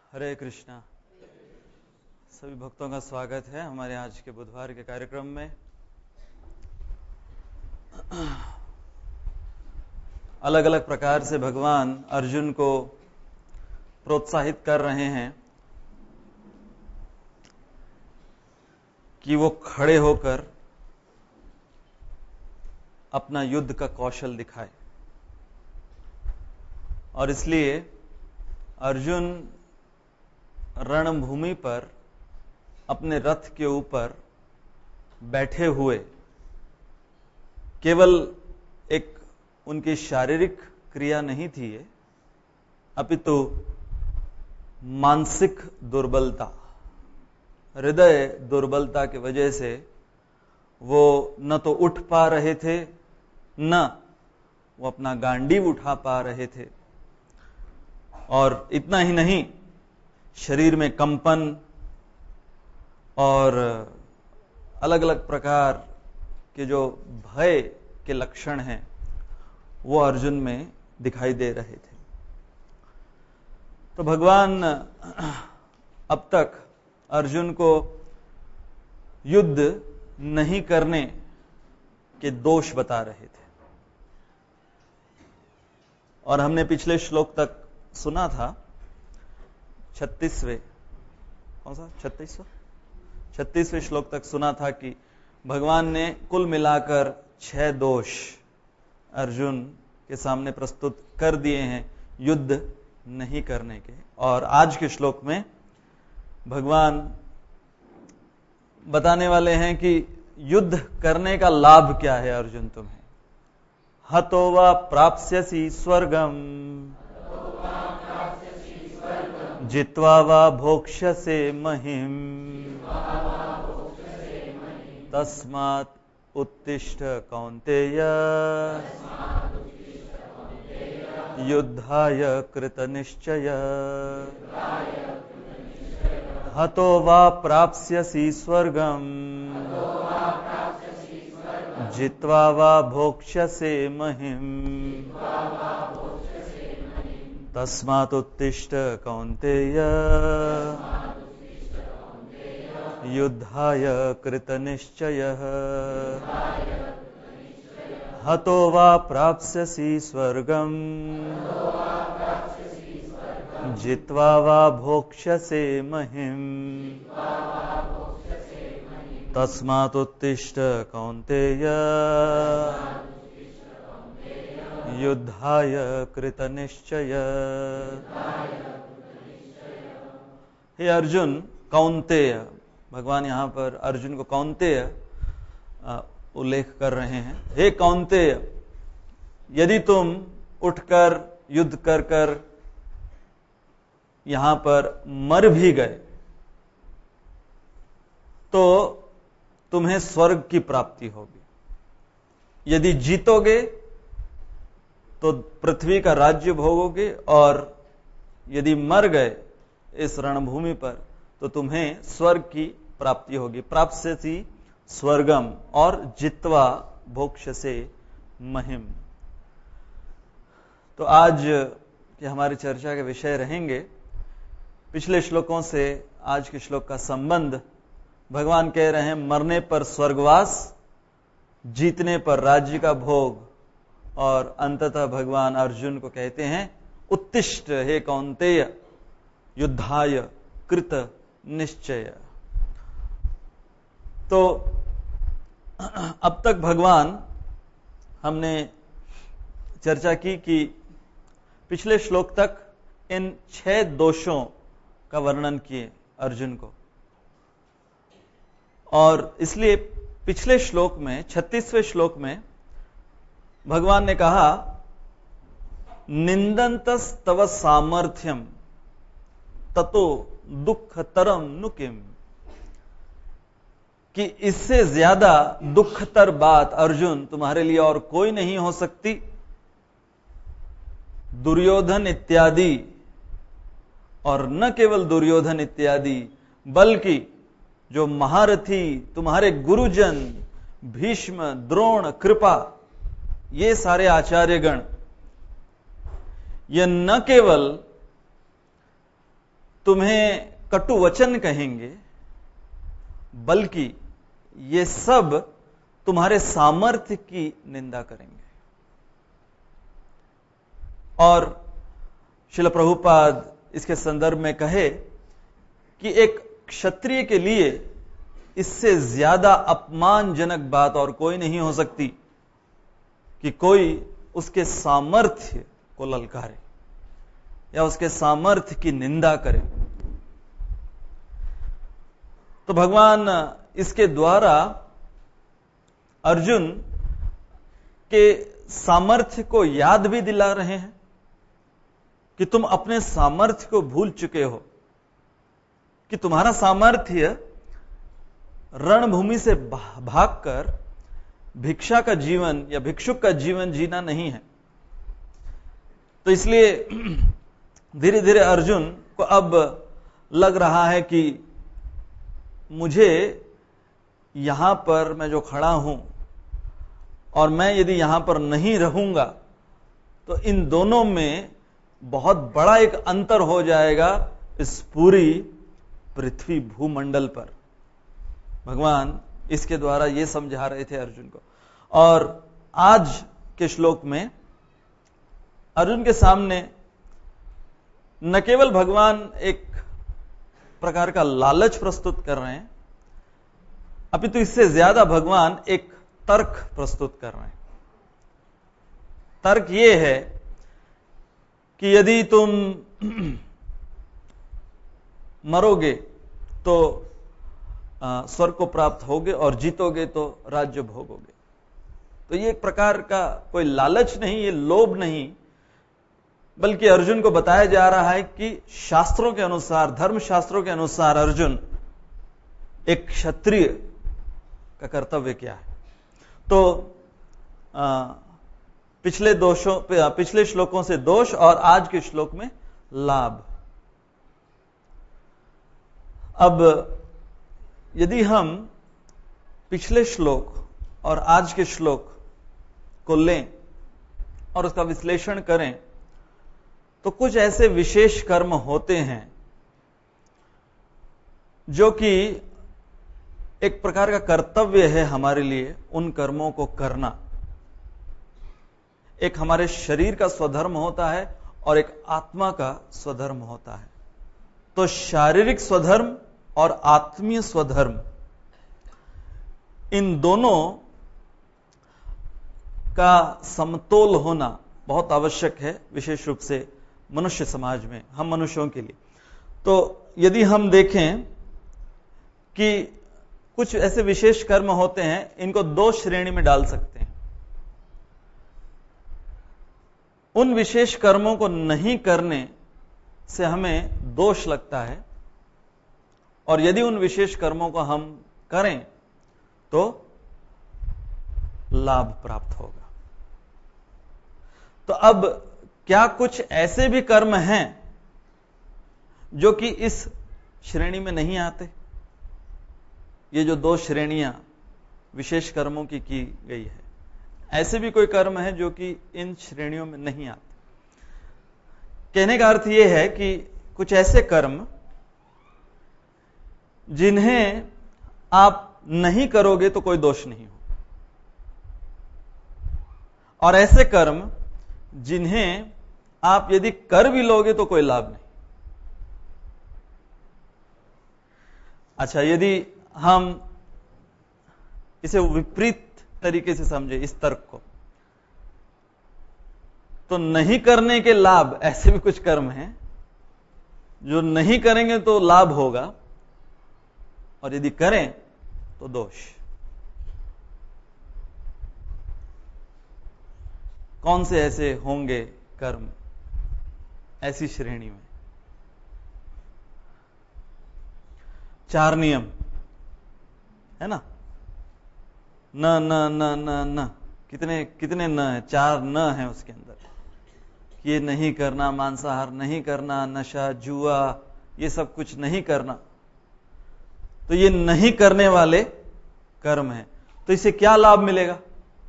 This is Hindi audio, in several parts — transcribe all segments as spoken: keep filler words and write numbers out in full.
हरे कृष्णा। सभी भक्तों का स्वागत है हमारे आज के बुधवार के कार्यक्रम में। अलग अलग प्रकार से भगवान अर्जुन को प्रोत्साहित कर रहे हैं कि वो खड़े होकर अपना युद्ध का कौशल दिखाए, और इसलिए अर्जुन रणभूमि पर अपने रथ के ऊपर बैठे हुए केवल एक उनकी शारीरिक क्रिया नहीं थी ये, अपितु मानसिक दुर्बलता, हृदय दुर्बलता की वजह से वो न तो उठ पा रहे थे, न वो अपना गांडीव उठा पा रहे थे। और इतना ही नहीं, शरीर में कंपन और अलग अलग प्रकार के जो भय के लक्षण हैं वो अर्जुन में दिखाई दे रहे थे। तो भगवान अब तक अर्जुन को युद्ध नहीं करने के दोष बता रहे थे, और हमने पिछले श्लोक तक सुना था, छत्तीसवें कौन सा छत्तीसवें छत्तीसवें श्लोक तक सुना था कि भगवान ने कुल मिलाकर छह दोष अर्जुन के सामने प्रस्तुत कर दिए हैं युद्ध नहीं करने के। और आज के श्लोक में भगवान बताने वाले हैं कि युद्ध करने का लाभ क्या है अर्जुन तुम्हें। हतो वा प्राप्स्यसि स्वर्गम जित्वा वा भोक्ष्यसे महिम तस्मात् उत्तिष्ठ कौन्तेय युद्धाय कृतनिश्चय। हतो वा प्राप्स्यसि स्वर्गम जित्वा वा भोक्ष्यसे महिम तस्मात् उत्तिष्ठ कौन्तेय युद्धाय कृतनिश्चयः। हतो वा प्राप्स्यसि स्वर्गम जित्वा वा भोक्ष्यसे महिम तस्मात् उत्तिष्ठ कौन्तेय युद्धाय कृतनिश्चय। हे अर्जुन, कौन्तेय, भगवान यहां पर अर्जुन को कौन्तेय उल्लेख कर रहे हैं। हे कौन्तेय, यदि तुम उठकर युद्ध कर कर यहां पर मर भी गए तो तुम्हें स्वर्ग की प्राप्ति होगी। यदि जीतोगे तो पृथ्वी का राज्य भोगोगे, और यदि मर गए इस रणभूमि पर तो तुम्हें स्वर्ग की प्राप्ति होगी। प्राप्स्यसि स्वर्गम और जित्वा भोक्ष्यसे महिम। तो आज के हमारी चर्चा के विषय रहेंगे पिछले श्लोकों से आज के श्लोक का संबंध। भगवान कह रहे हैं मरने पर स्वर्गवास, जीतने पर राज्य का भोग, और अंततः भगवान अर्जुन को कहते हैं उत्तिष्ठ हे कौन्तेय युद्धाय कृत निश्चय। तो अब तक भगवान, हमने चर्चा की कि पिछले श्लोक तक इन छह दोषों का वर्णन किए अर्जुन को, और इसलिए पिछले श्लोक में, छत्तीसवें श्लोक में भगवान ने कहा निंदन्तस तव सामर्थ्यम ततो दुखतरम नुकिम, कि इससे ज्यादा दुखतर बात अर्जुन तुम्हारे लिए और कोई नहीं हो सकती। दुर्योधन इत्यादि, और न केवल दुर्योधन इत्यादि, बल्कि जो महारथी तुम्हारे गुरुजन भीष्म, द्रोण, कृपा, ये सारे आचार्यगण, ये न केवल तुम्हें कटु वचन कहेंगे, बल्कि ये सब तुम्हारे सामर्थ्य की निंदा करेंगे। और श्रील प्रभुपाद इसके संदर्भ में कहे कि एक क्षत्रिय के लिए इससे ज्यादा अपमानजनक बात और कोई नहीं हो सकती कि कोई उसके सामर्थ्य को ललकारे या उसके सामर्थ्य की निंदा करे। तो भगवान इसके द्वारा अर्जुन के सामर्थ्य को याद भी दिला रहे हैं कि तुम अपने सामर्थ्य को भूल चुके हो, कि तुम्हारा सामर्थ्य रणभूमि से भागकर भिक्षा का जीवन या भिक्षुक का जीवन जीना नहीं है। तो इसलिए धीरे धीरे अर्जुन को अब लग रहा है कि मुझे यहां पर मैं जो खड़ा हूं और मैं यदि यहां पर नहीं रहूंगा तो इन दोनों में बहुत बड़ा एक अंतर हो जाएगा इस पूरी पृथ्वी भूमंडल पर। भगवान इसके द्वारा ये समझा रहे थे अर्जुन को। और आज के श्लोक में अर्जुन के सामने न केवल भगवान एक प्रकार का लालच प्रस्तुत कर रहे हैं, अपितु इससे ज्यादा भगवान एक तर्क प्रस्तुत कर रहे हैं। तर्क ये है कि यदि तुम मरोगे तो स्वर्ग को प्राप्त होगे और जीतोगे तो राज्य भोगोगे। तो ये एक प्रकार का कोई लालच नहीं, ये लोभ नहीं, बल्कि अर्जुन को बताया जा रहा है कि शास्त्रों के अनुसार, धर्म शास्त्रों के अनुसार अर्जुन एक क्षत्रिय का कर्तव्य क्या है। तो आ, पिछले दोषों पिछले श्लोकों से दोष और आज के श्लोक में लाभ। अब यदि हम पिछले श्लोक और आज के श्लोक को लें और उसका विश्लेषण करें तो कुछ ऐसे विशेष कर्म होते हैं जो कि एक प्रकार का कर्तव्य है हमारे लिए उन कर्मों को करना। एक हमारे शरीर का स्वधर्म होता है और एक आत्मा का स्वधर्म होता है। तो शारीरिक स्वधर्म और आत्मीय स्वधर्म, इन दोनों का समतोल होना बहुत आवश्यक है, विशेष रूप से मनुष्य समाज में, हम मनुष्यों के लिए। तो यदि हम देखें कि कुछ ऐसे विशेष कर्म होते हैं, इनको दो श्रेणी में डाल सकते हैं। उन विशेष कर्मों को नहीं करने से हमें दोष लगता है, और यदि उन विशेष कर्मों को हम करें तो लाभ प्राप्त होगा। तो अब क्या कुछ ऐसे भी कर्म हैं जो कि इस श्रेणी में नहीं आते? ये जो दो श्रेणियां विशेष कर्मों की की गई है, ऐसे भी कोई कर्म है जो कि इन श्रेणियों में नहीं आते। कहने का अर्थ यह है कि कुछ ऐसे कर्म जिन्हें आप नहीं करोगे तो कोई दोष नहीं हो, और ऐसे कर्म जिन्हें आप यदि कर भी लोगे तो कोई लाभ नहीं। अच्छा, यदि हम इसे विपरीत तरीके से समझे इस तर्क को, तो नहीं करने के लाभ, ऐसे भी कुछ कर्म हैं जो नहीं करेंगे तो लाभ होगा और यदि करें तो दोष। कौन से ऐसे होंगे कर्म ऐसी श्रेणी में? चार नियम है ना, न न न न न कितने कितने न है? चार न है उसके अंदर। ये नहीं करना, मांसाहार नहीं करना, नशा, जुआ, ये सब कुछ नहीं करना। तो ये नहीं करने वाले कर्म हैं। तो इससे क्या लाभ मिलेगा?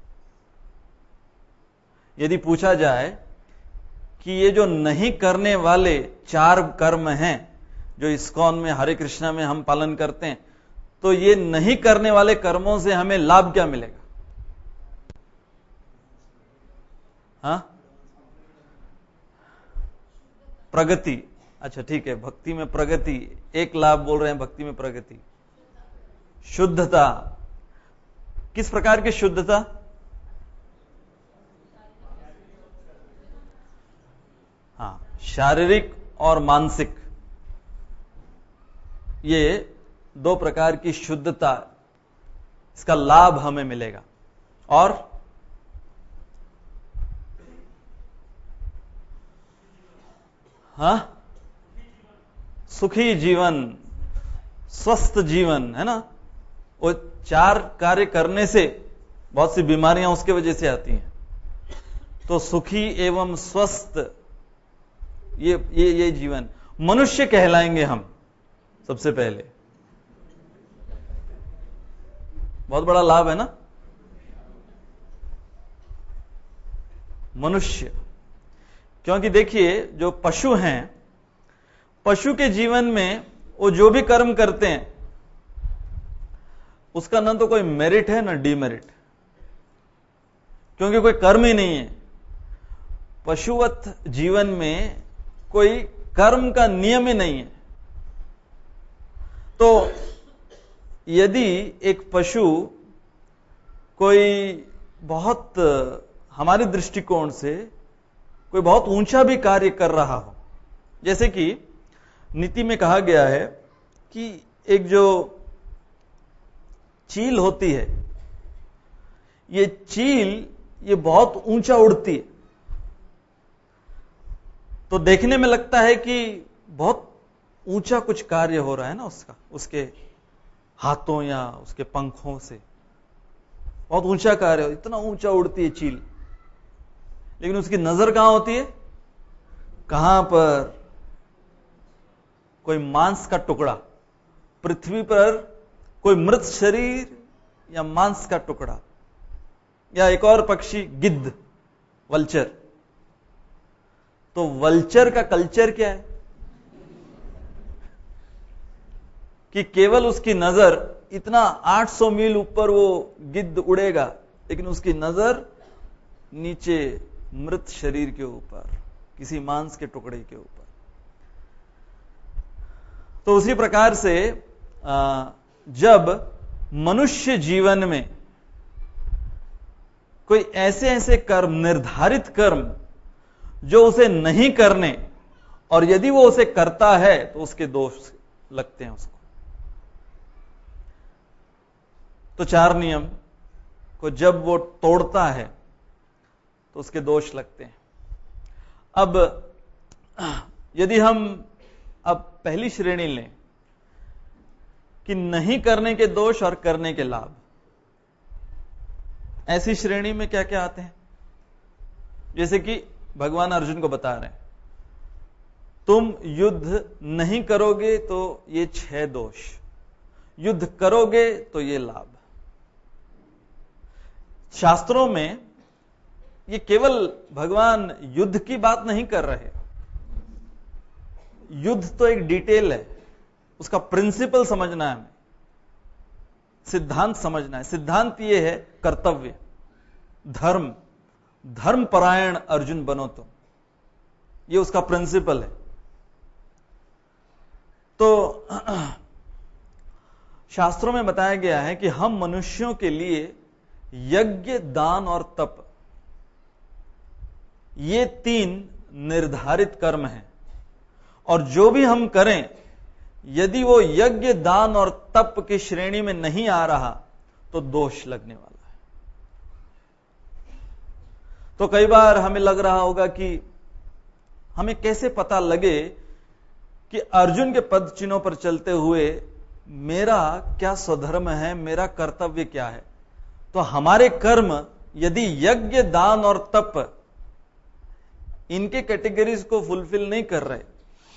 यदि पूछा जाए कि ये जो नहीं करने वाले चार कर्म हैं, जो इस्कॉन में, हरे कृष्णा में हम पालन करते हैं, तो ये नहीं करने वाले कर्मों से हमें लाभ क्या मिलेगा? हाँ, प्रगति। अच्छा ठीक है, भक्ति में प्रगति, एक लाभ बोल रहे हैं भक्ति में प्रगति। शुद्धता, किस प्रकार की शुद्धता? हाँ, शारीरिक और मानसिक, ये दो प्रकार की शुद्धता, इसका लाभ हमें मिलेगा। और हाँ, सुखी जीवन, स्वस्थ जीवन, है ना। वो चार कार्य करने से बहुत सी बीमारियां उसके वजह से आती हैं। तो सुखी एवं स्वस्थ ये ये ये जीवन, मनुष्य कहलाएंगे हम सबसे पहले। बहुत बड़ा लाभ है ना, मनुष्य। क्योंकि देखिए, जो पशु हैं, पशु के जीवन में वो जो भी कर्म करते हैं उसका ना तो कोई मेरिट है ना डीमेरिट, क्योंकि कोई कर्म ही नहीं है। पशुवत जीवन में कोई कर्म का नियम ही नहीं है। तो यदि एक पशु कोई बहुत, हमारे दृष्टिकोण से कोई बहुत ऊंचा भी कार्य कर रहा हो, जैसे कि नीति में कहा गया है कि एक जो चील होती है, ये चील ये बहुत ऊंचा उड़ती है, तो देखने में लगता है कि बहुत ऊंचा कुछ कार्य हो रहा है ना उसका, उसके हाथों या उसके पंखों से बहुत ऊंचा कार्य हो, इतना ऊंचा उड़ती है चील। लेकिन उसकी नजर कहां होती है? कहां पर? कोई मांस का टुकड़ा, पृथ्वी पर कोई मृत शरीर या मांस का टुकड़ा, या एक और पक्षी गिद्ध, वल्चर। तो वल्चर का कल्चर क्या है कि केवल उसकी नजर इतना आठ सौ मील ऊपर वो गिद्ध उड़ेगा, लेकिन उसकी नजर नीचे मृत शरीर के ऊपर, किसी मांस के टुकड़े के ऊपर। तो उसी प्रकार से जब मनुष्य जीवन में कोई ऐसे ऐसे कर्म, निर्धारित कर्म जो उसे नहीं करने, और यदि वो उसे करता है तो उसके दोष लगते हैं उसको। तो चार नियम को जब वो तोड़ता है तो उसके दोष लगते हैं। अब यदि हम अब पहली श्रेणी लें कि नहीं करने के दोष और करने के लाभ, ऐसी श्रेणी में क्या क्या आते हैं? जैसे कि भगवान अर्जुन को बता रहे हैं, तुम युद्ध नहीं करोगे तो ये छह दोष, युद्ध करोगे तो ये लाभ। शास्त्रों में ये केवल भगवान युद्ध की बात नहीं कर रहे। युद्ध तो एक डिटेल है, उसका प्रिंसिपल समझना है हमें, सिद्धांत समझना है। सिद्धांत ये है कर्तव्य, धर्म, धर्मपरायण अर्जुन बनो तुम, ये उसका प्रिंसिपल है। तो शास्त्रों में बताया गया है कि हम मनुष्यों के लिए यज्ञ, दान और तप, ये तीन निर्धारित कर्म हैं, और जो भी हम करें यदि वो यज्ञ, दान और तप की श्रेणी में नहीं आ रहा तो दोष लगने वाला है। तो कई बार हमें लग रहा होगा कि हमें कैसे पता लगे कि अर्जुन के पद चिन्हों पर चलते हुए मेरा क्या स्वधर्म है, मेरा कर्तव्य क्या है। तो हमारे कर्म यदि यज्ञ, दान और तप इनके कैटेगरीज को फुलफिल नहीं कर रहे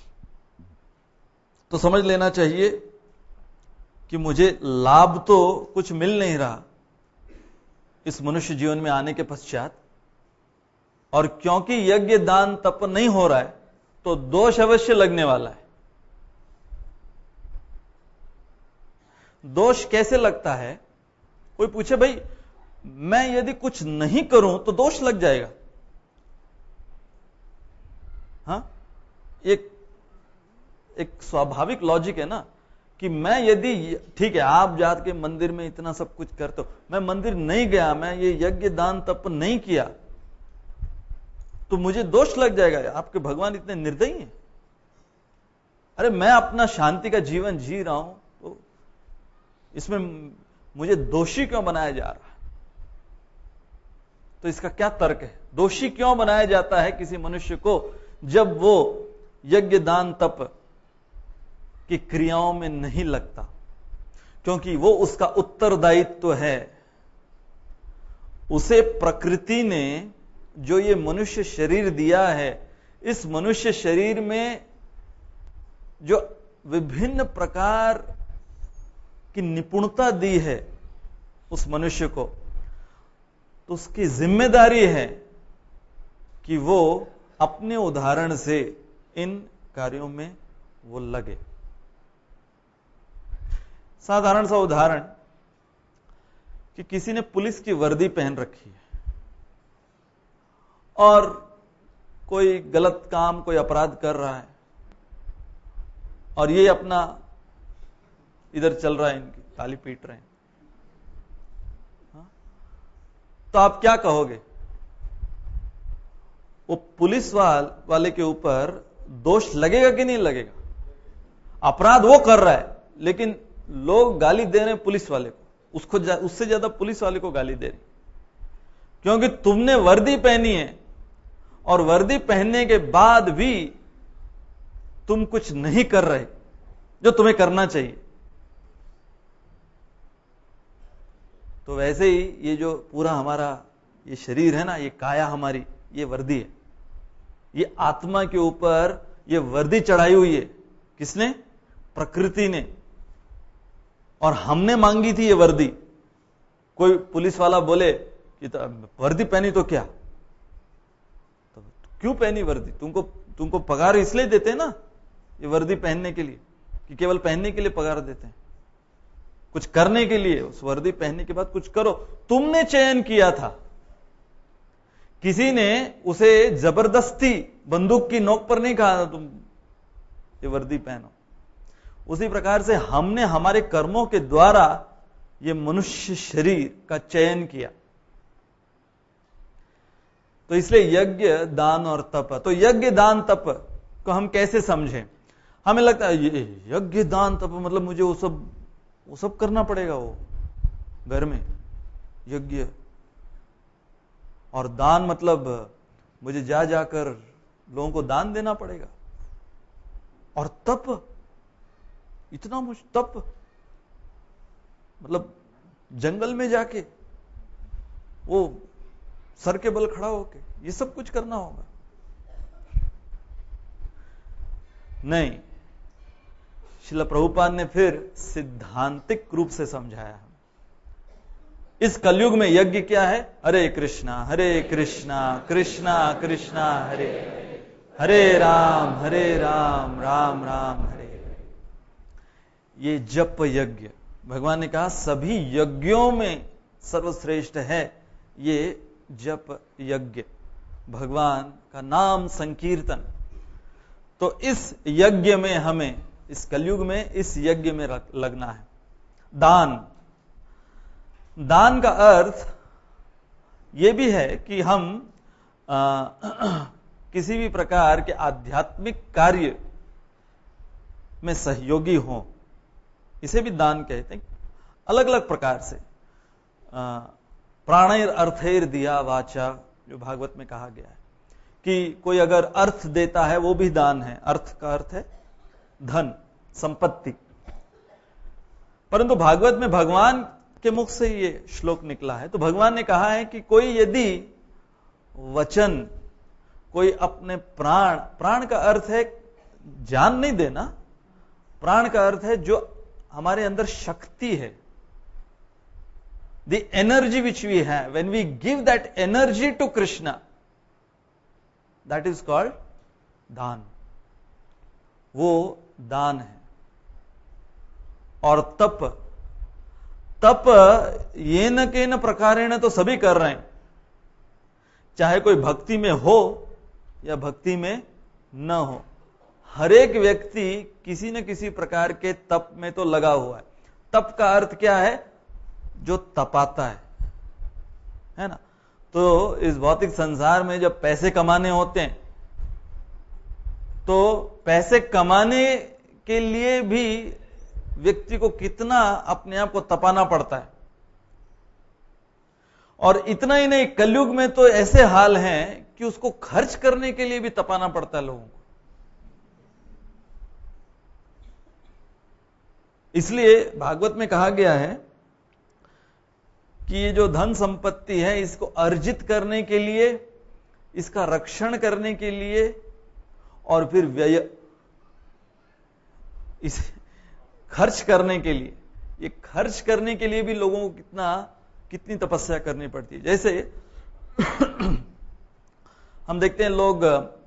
तो समझ लेना चाहिए कि मुझे लाभ तो कुछ मिल नहीं रहा इस मनुष्य जीवन में आने के पश्चात, और क्योंकि यज्ञ, दान, तप नहीं हो रहा है तो दोष अवश्य लगने वाला है। दोष कैसे लगता है? कोई पूछे भाई मैं यदि कुछ नहीं करूं तो दोष लग जाएगा। हाँ, एक एक स्वाभाविक लॉजिक है ना कि मैं यदि, ठीक है आप जाके मंदिर में इतना सब कुछ करते हो, मैं मंदिर नहीं गया, मैं ये यज्ञ दान तप नहीं किया तो मुझे दोष लग जाएगा। आपके भगवान इतने निर्दयी हैं? अरे मैं अपना शांति का जीवन जी रहा हूं तो इसमें मुझे दोषी क्यों बनाया जा रहा है? तो इसका क्या तर्क है? दोषी क्यों बनाया जाता है किसी मनुष्य को जब वो यज्ञ दान तप की क्रियाओं में नहीं लगता? क्योंकि वो उसका उत्तरदायित्व है। उसे प्रकृति ने जो ये मनुष्य शरीर दिया है, इस मनुष्य शरीर में जो विभिन्न प्रकार की निपुणता दी है उस मनुष्य को, तो उसकी जिम्मेदारी है कि वो अपने उदाहरण से इन कार्यों में वो लगे। साधारण सा उदाहरण कि किसी ने पुलिस की वर्दी पहन रखी है और कोई गलत काम, कोई अपराध कर रहा है और ये अपना इधर चल रहा है, इनकी ताली पीट रहे हैं, हाँ? तो आप क्या कहोगे? वो पुलिस वाल वाले के ऊपर दोष लगेगा कि नहीं लगेगा? अपराध वो कर रहा है लेकिन लोग गाली दे रहे हैं पुलिस वाले को, उसको जा, उससे ज्यादा पुलिस वाले को गाली दे रहे, क्योंकि तुमने वर्दी पहनी है और वर्दी पहनने के बाद भी तुम कुछ नहीं कर रहे जो तुम्हें करना चाहिए। तो वैसे ही ये जो पूरा हमारा ये शरीर है ना, ये काया हमारी, ये वर्दी है। ये आत्मा के ऊपर ये वर्दी चढ़ाई हुई है। किसने? प्रकृति ने। और हमने मांगी थी ये वर्दी। कोई पुलिस वाला बोले कि तो वर्दी पहनी तो क्या, तो क्यों पहनी वर्दी? तुमको तुमको पगार इसलिए देते हैं ना ये वर्दी पहनने के लिए, कि केवल पहनने के लिए पगार देते हैं? कुछ करने के लिए, उस वर्दी पहनने के बाद कुछ करो। तुमने चयन किया था, किसी ने उसे जबरदस्ती बंदूक की नोक पर नहीं कहा तुम ये वर्दी पहनो। उसी प्रकार से हमने हमारे कर्मों के द्वारा ये मनुष्य शरीर का चयन किया। तो इसलिए यज्ञ दान और तप, तो यज्ञ दान तप को हम कैसे समझें? हमें लगता है ये यज्ञ दान तप मतलब मुझे वो सब वो सब करना पड़ेगा, वो घर में यज्ञ और दान मतलब मुझे जा जाकर लोगों को दान देना पड़ेगा, और तप इतना मुझ तप मतलब जंगल में जाके वो सर के बल खड़ा होके ये सब कुछ करना होगा। नहीं, श्रील प्रभुपाद ने फिर सिद्धांतिक रूप से समझाया। इस कलयुग में यज्ञ क्या है? हरे कृष्णा हरे कृष्णा कृष्णा कृष्णा हरे हरे राम हरे राम राम राम हरे। ये जप यज्ञ, भगवान ने कहा सभी यज्ञों में सर्वश्रेष्ठ है ये जप यज्ञ, भगवान का नाम संकीर्तन। तो इस यज्ञ में हमें, इस कलयुग में इस यज्ञ में लगना है। दान, दान का अर्थ यह भी है कि हम आ, किसी भी प्रकार के आध्यात्मिक कार्य में सहयोगी हों, इसे भी दान कहते हैं। अलग अलग प्रकार से प्राणैर अर्थैर दिया वाचा, जो भागवत में कहा गया है कि कोई अगर अर्थ देता है वो भी दान है। अर्थ का अर्थ है धन, संपत्ति। परंतु भागवत में भगवान के मुख से ये श्लोक निकला है, तो भगवान ने कहा है कि कोई यदि वचन, कोई अपने प्राण, प्राण का अर्थ है जान नहीं देना, प्राण का अर्थ है जो हमारे अंदर शक्ति है, the energy which we have, when we give that energy to Krishna, that is called daan. वो दान है। और तप, तप ये न के न प्रकारेण तो सभी कर रहे हैं, चाहे कोई भक्ति में हो या भक्ति में न हो, हर एक व्यक्ति किसी न किसी प्रकार के तप में तो लगा हुआ है। तप का अर्थ क्या है? जो तपाता है, है ना। तो इस भौतिक संसार में जब पैसे कमाने होते हैं तो पैसे कमाने के लिए भी व्यक्ति को कितना अपने आप को तपाना पड़ता है। और इतना ही नहीं, कलयुग में तो ऐसे हाल हैं कि उसको खर्च करने के लिए भी तपाना पड़ता है लोगों को। इसलिए भागवत में कहा गया है कि ये जो धन संपत्ति है, इसको अर्जित करने के लिए, इसका रक्षण करने के लिए और फिर व्यय, इसे खर्च करने के लिए, ये खर्च करने के लिए भी लोगों को कितना कितनी तपस्या करनी पड़ती है। जैसे हम देखते हैं लोग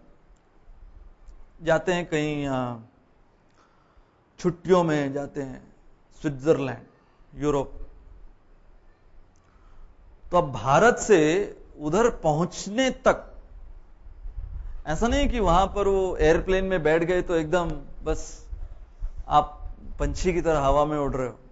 जाते हैं कहीं छुट्टियों में, जाते हैं स्विट्जरलैंड, यूरोप, तो अब भारत से उधर पहुंचने तक ऐसा नहीं कि वहां पर वो एयरप्लेन में बैठ गए तो एकदम बस आप पंछी की तरह हवा में उड़ रहे हो।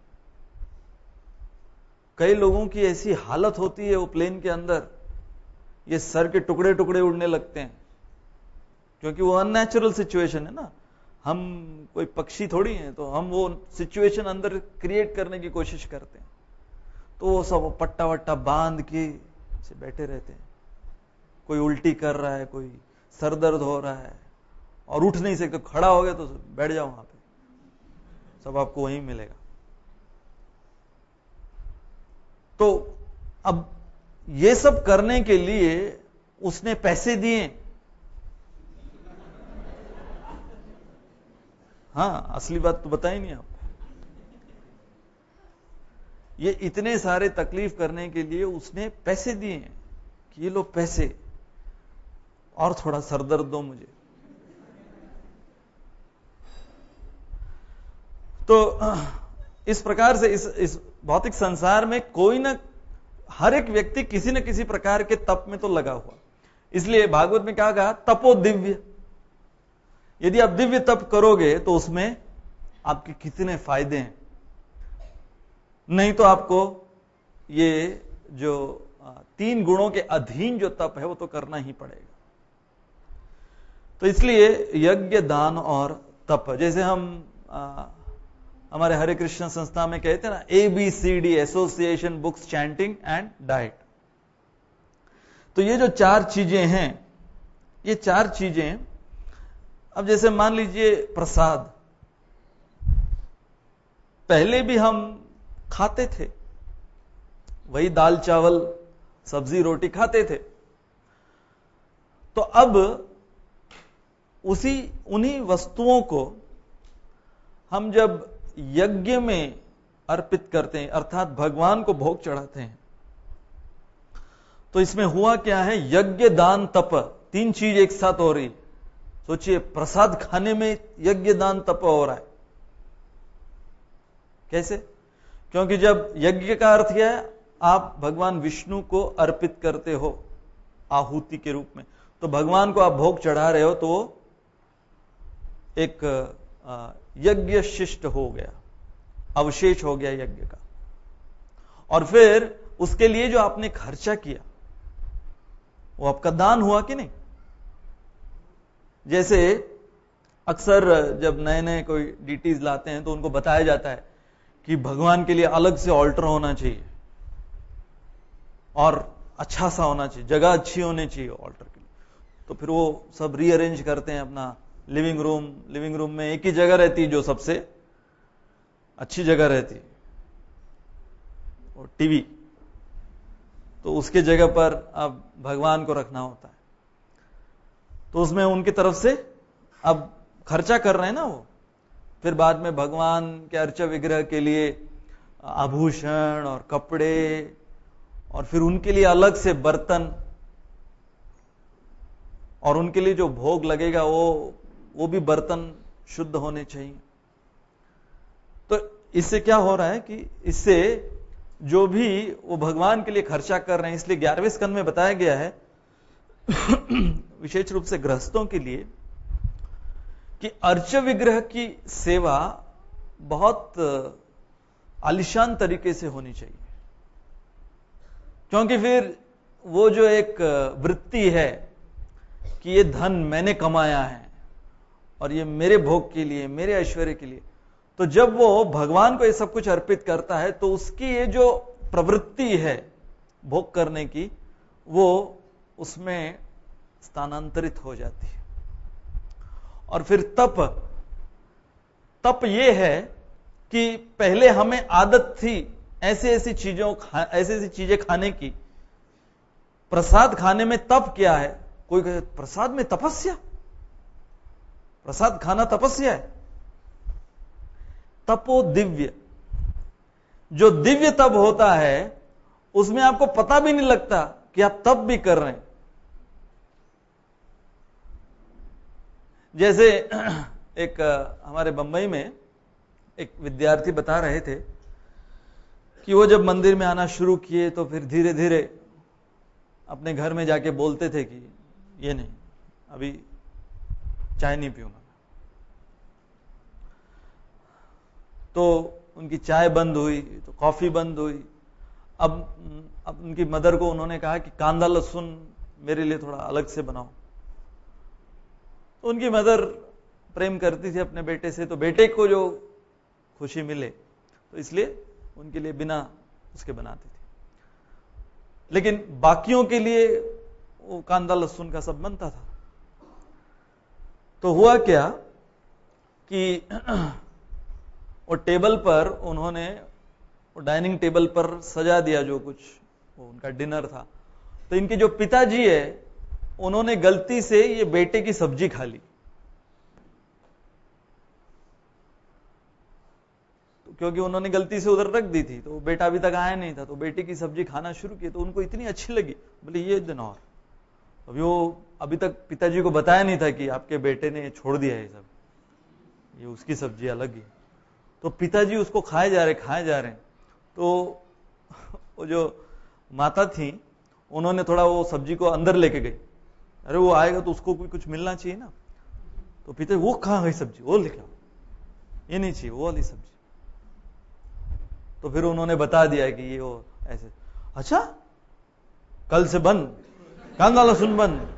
कई लोगों की ऐसी हालत होती है वो प्लेन के अंदर, ये सर के टुकड़े टुकड़े उड़ने लगते हैं, क्योंकि वो अननेचुरल सिचुएशन है ना। हम कोई पक्षी थोड़ी हैं, तो हम वो सिचुएशन अंदर क्रिएट करने की कोशिश करते हैं। तो वो सब पट्टा वट्टा बांध के से बैठे रहते हैं। कोई उल्टी कर रहा है, कोई सर दर्द हो रहा है और उठ नहीं सकते, खड़ा हो गया तो बैठ जाओ वहां पे, सब आपको वहीं मिलेगा। तो अब ये सब करने के लिए उसने पैसे दिए। हाँ, असली बात तो बताई नहीं आपको। ये इतने सारे तकलीफ करने के लिए उसने पैसे दिए कि ये लो पैसे और थोड़ा सरदर्द दो मुझे। तो इस प्रकार से इस इस भौतिक संसार में कोई ना, हर एक व्यक्ति किसी न किसी प्रकार के तप में तो लगा हुआ। इसलिए भागवत में क्या कहा? तपो दिव्य। यदि आप दिव्य तप करोगे तो उसमें आपके कितने फायदे हैं। नहीं तो आपको ये जो तीन गुणों के अधीन जो तप है वो तो करना ही पड़ेगा। तो इसलिए यज्ञ, दान और तप, जैसे हम आ, हमारे हरे कृष्ण संस्था में कहते हैं ना, A B C D association, books, chanting and diet. तो ये जो चार चीजें हैं, ये चार चीजें, अब जैसे मान लीजिए प्रसाद, पहले भी हम खाते थे, वही दाल चावल सब्जी रोटी खाते थे। तो अब उसी उन्हीं वस्तुओं को हम जब यज्ञ में अर्पित करते हैं, अर्थात भगवान को भोग चढ़ाते हैं, तो इसमें हुआ क्या है? यज्ञ, दान, तप, तीन चीज एक साथ हो रही। सोचिए, प्रसाद खाने में यज्ञ, दान, तप हो रहा है। कैसे? क्योंकि जब यज्ञ का अर्थ क्या है? आप भगवान विष्णु को अर्पित करते हो आहुति के रूप में, तो भगवान को आप भोग चढ़ा रहे हो, तो वो एक यज्ञ शिष्ट हो गया, अवशेष हो गया यज्ञ का। और फिर उसके लिए जो आपने खर्चा किया वो आपका दान हुआ कि नहीं? जैसे अक्सर जब नए नए कोई डीटीज लाते हैं तो उनको बताया जाता है कि भगवान के लिए अलग से ऑल्टर होना चाहिए और अच्छा सा होना चाहिए, जगह अच्छी होनी चाहिए ऑल्टर के लिए। तो फिर वो सब रीअरेंज करते हैं अपना लिविंग रूम। लिविंग रूम में एक ही जगह रहती है जो सबसे अच्छी जगह रहती है, और टीवी, तो उसके जगह पर अब भगवान को रखना होता है। तो उसमें उनकी तरफ से अब खर्चा कर रहे हैं ना वो। फिर बाद में भगवान के अर्चा विग्रह के लिए आभूषण और कपड़े, और फिर उनके लिए अलग से बर्तन, और उनके लिए जो भोग लगेगा वो वो भी बर्तन शुद्ध होने चाहिए। तो इससे क्या हो रहा है कि इससे जो भी वो भगवान के लिए खर्चा कर रहे हैं, इसलिए ग्यारहवें स्कंद में बताया गया है विशेष रूप से गृहस्थों के लिए कि अर्च विग्रह की सेवा बहुत आलिशान तरीके से होनी चाहिए, क्योंकि फिर वो जो एक वृत्ति है कि ये धन मैंने कमाया है और ये मेरे भोग के लिए, मेरे ऐश्वर्य के लिए, तो जब वो भगवान को ये सब कुछ अर्पित करता है तो उसकी ये जो प्रवृत्ति है भोग करने की, वो उसमें स्थानांतरित हो जाती है। और फिर तप तप ये है कि पहले हमें आदत थी ऐसी ऐसी चीजों ऐसी ऐसी चीजें खाने की, प्रसाद खाने में तप क्या है? कोई कहे प्रसाद में तपस्या, प्रसाद खाना तपस्या है। तपो दिव्य, जो दिव्य तप होता है उसमें आपको पता भी नहीं लगता कि आप तप भी कर रहे हैं। जैसे एक हमारे बंबई में एक विद्यार्थी बता रहे थे कि वो जब मंदिर में आना शुरू किए तो फिर धीरे धीरे अपने घर में जाके बोलते थे कि ये नहीं, अभी चाय नहीं पीऊंगा। तो उनकी चाय बंद हुई तो कॉफी बंद हुई। अब अब उनकी मदर को उन्होंने कहा कि कांदा लहसुन मेरे लिए थोड़ा अलग से बनाओ। तो उनकी मदर प्रेम करती थी अपने बेटे से, तो बेटे को जो खुशी मिले तो इसलिए उनके लिए बिना उसके बनाती थी, लेकिन बाकियों के लिए वो कांदा लहसुन का सब बनता था। तो हुआ क्या कि वो टेबल पर उन्होंने, वो डाइनिंग टेबल पर सजा दिया जो कुछ, वो उनका डिनर था। तो इनके जो पिताजी है उन्होंने गलती से ये बेटे की सब्जी खा ली, तो क्योंकि उन्होंने गलती से उधर रख दी थी, तो बेटा अभी तक आया नहीं था, तो बेटे की सब्जी खाना शुरू की। तो उनको इतनी अच्छी लगी, बोले ये दिन और अभी वो अभी तक पिताजी को बताया नहीं था कि आपके बेटे ने छोड़ दिया है सब, ये उसकी सब्जी अलग ही। तो पिताजी उसको खाए जा रहे खाए जा रहे तो वो जो माता थी उन्होंने थोड़ा वो सब्जी को अंदर लेके गई। अरे वो आएगा तो उसको भी कुछ मिलना चाहिए ना। तो पिताजी वो कहाँ गई सब्जी, वो लेके आओ, ये नहीं चाहिए, वो वाली सब्जी। तो फिर उन्होंने बता दिया कि ये वो ऐसे। अच्छा, कल से बंद, कांदा लहसुन बंद।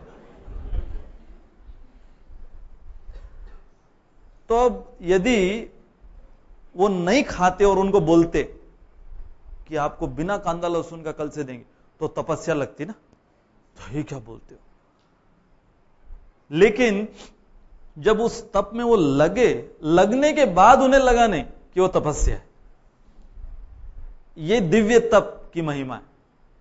तो अब यदि वो नहीं खाते और उनको बोलते कि आपको बिना कांदा लहसुन का कल से देंगे, तो तपस्या लगती ना, तो ये क्या बोलते हो। लेकिन जब उस तप में वो लगे, लगने के बाद उन्हें लगा नहीं कि वो तपस्या है। ये दिव्य तप की महिमा है।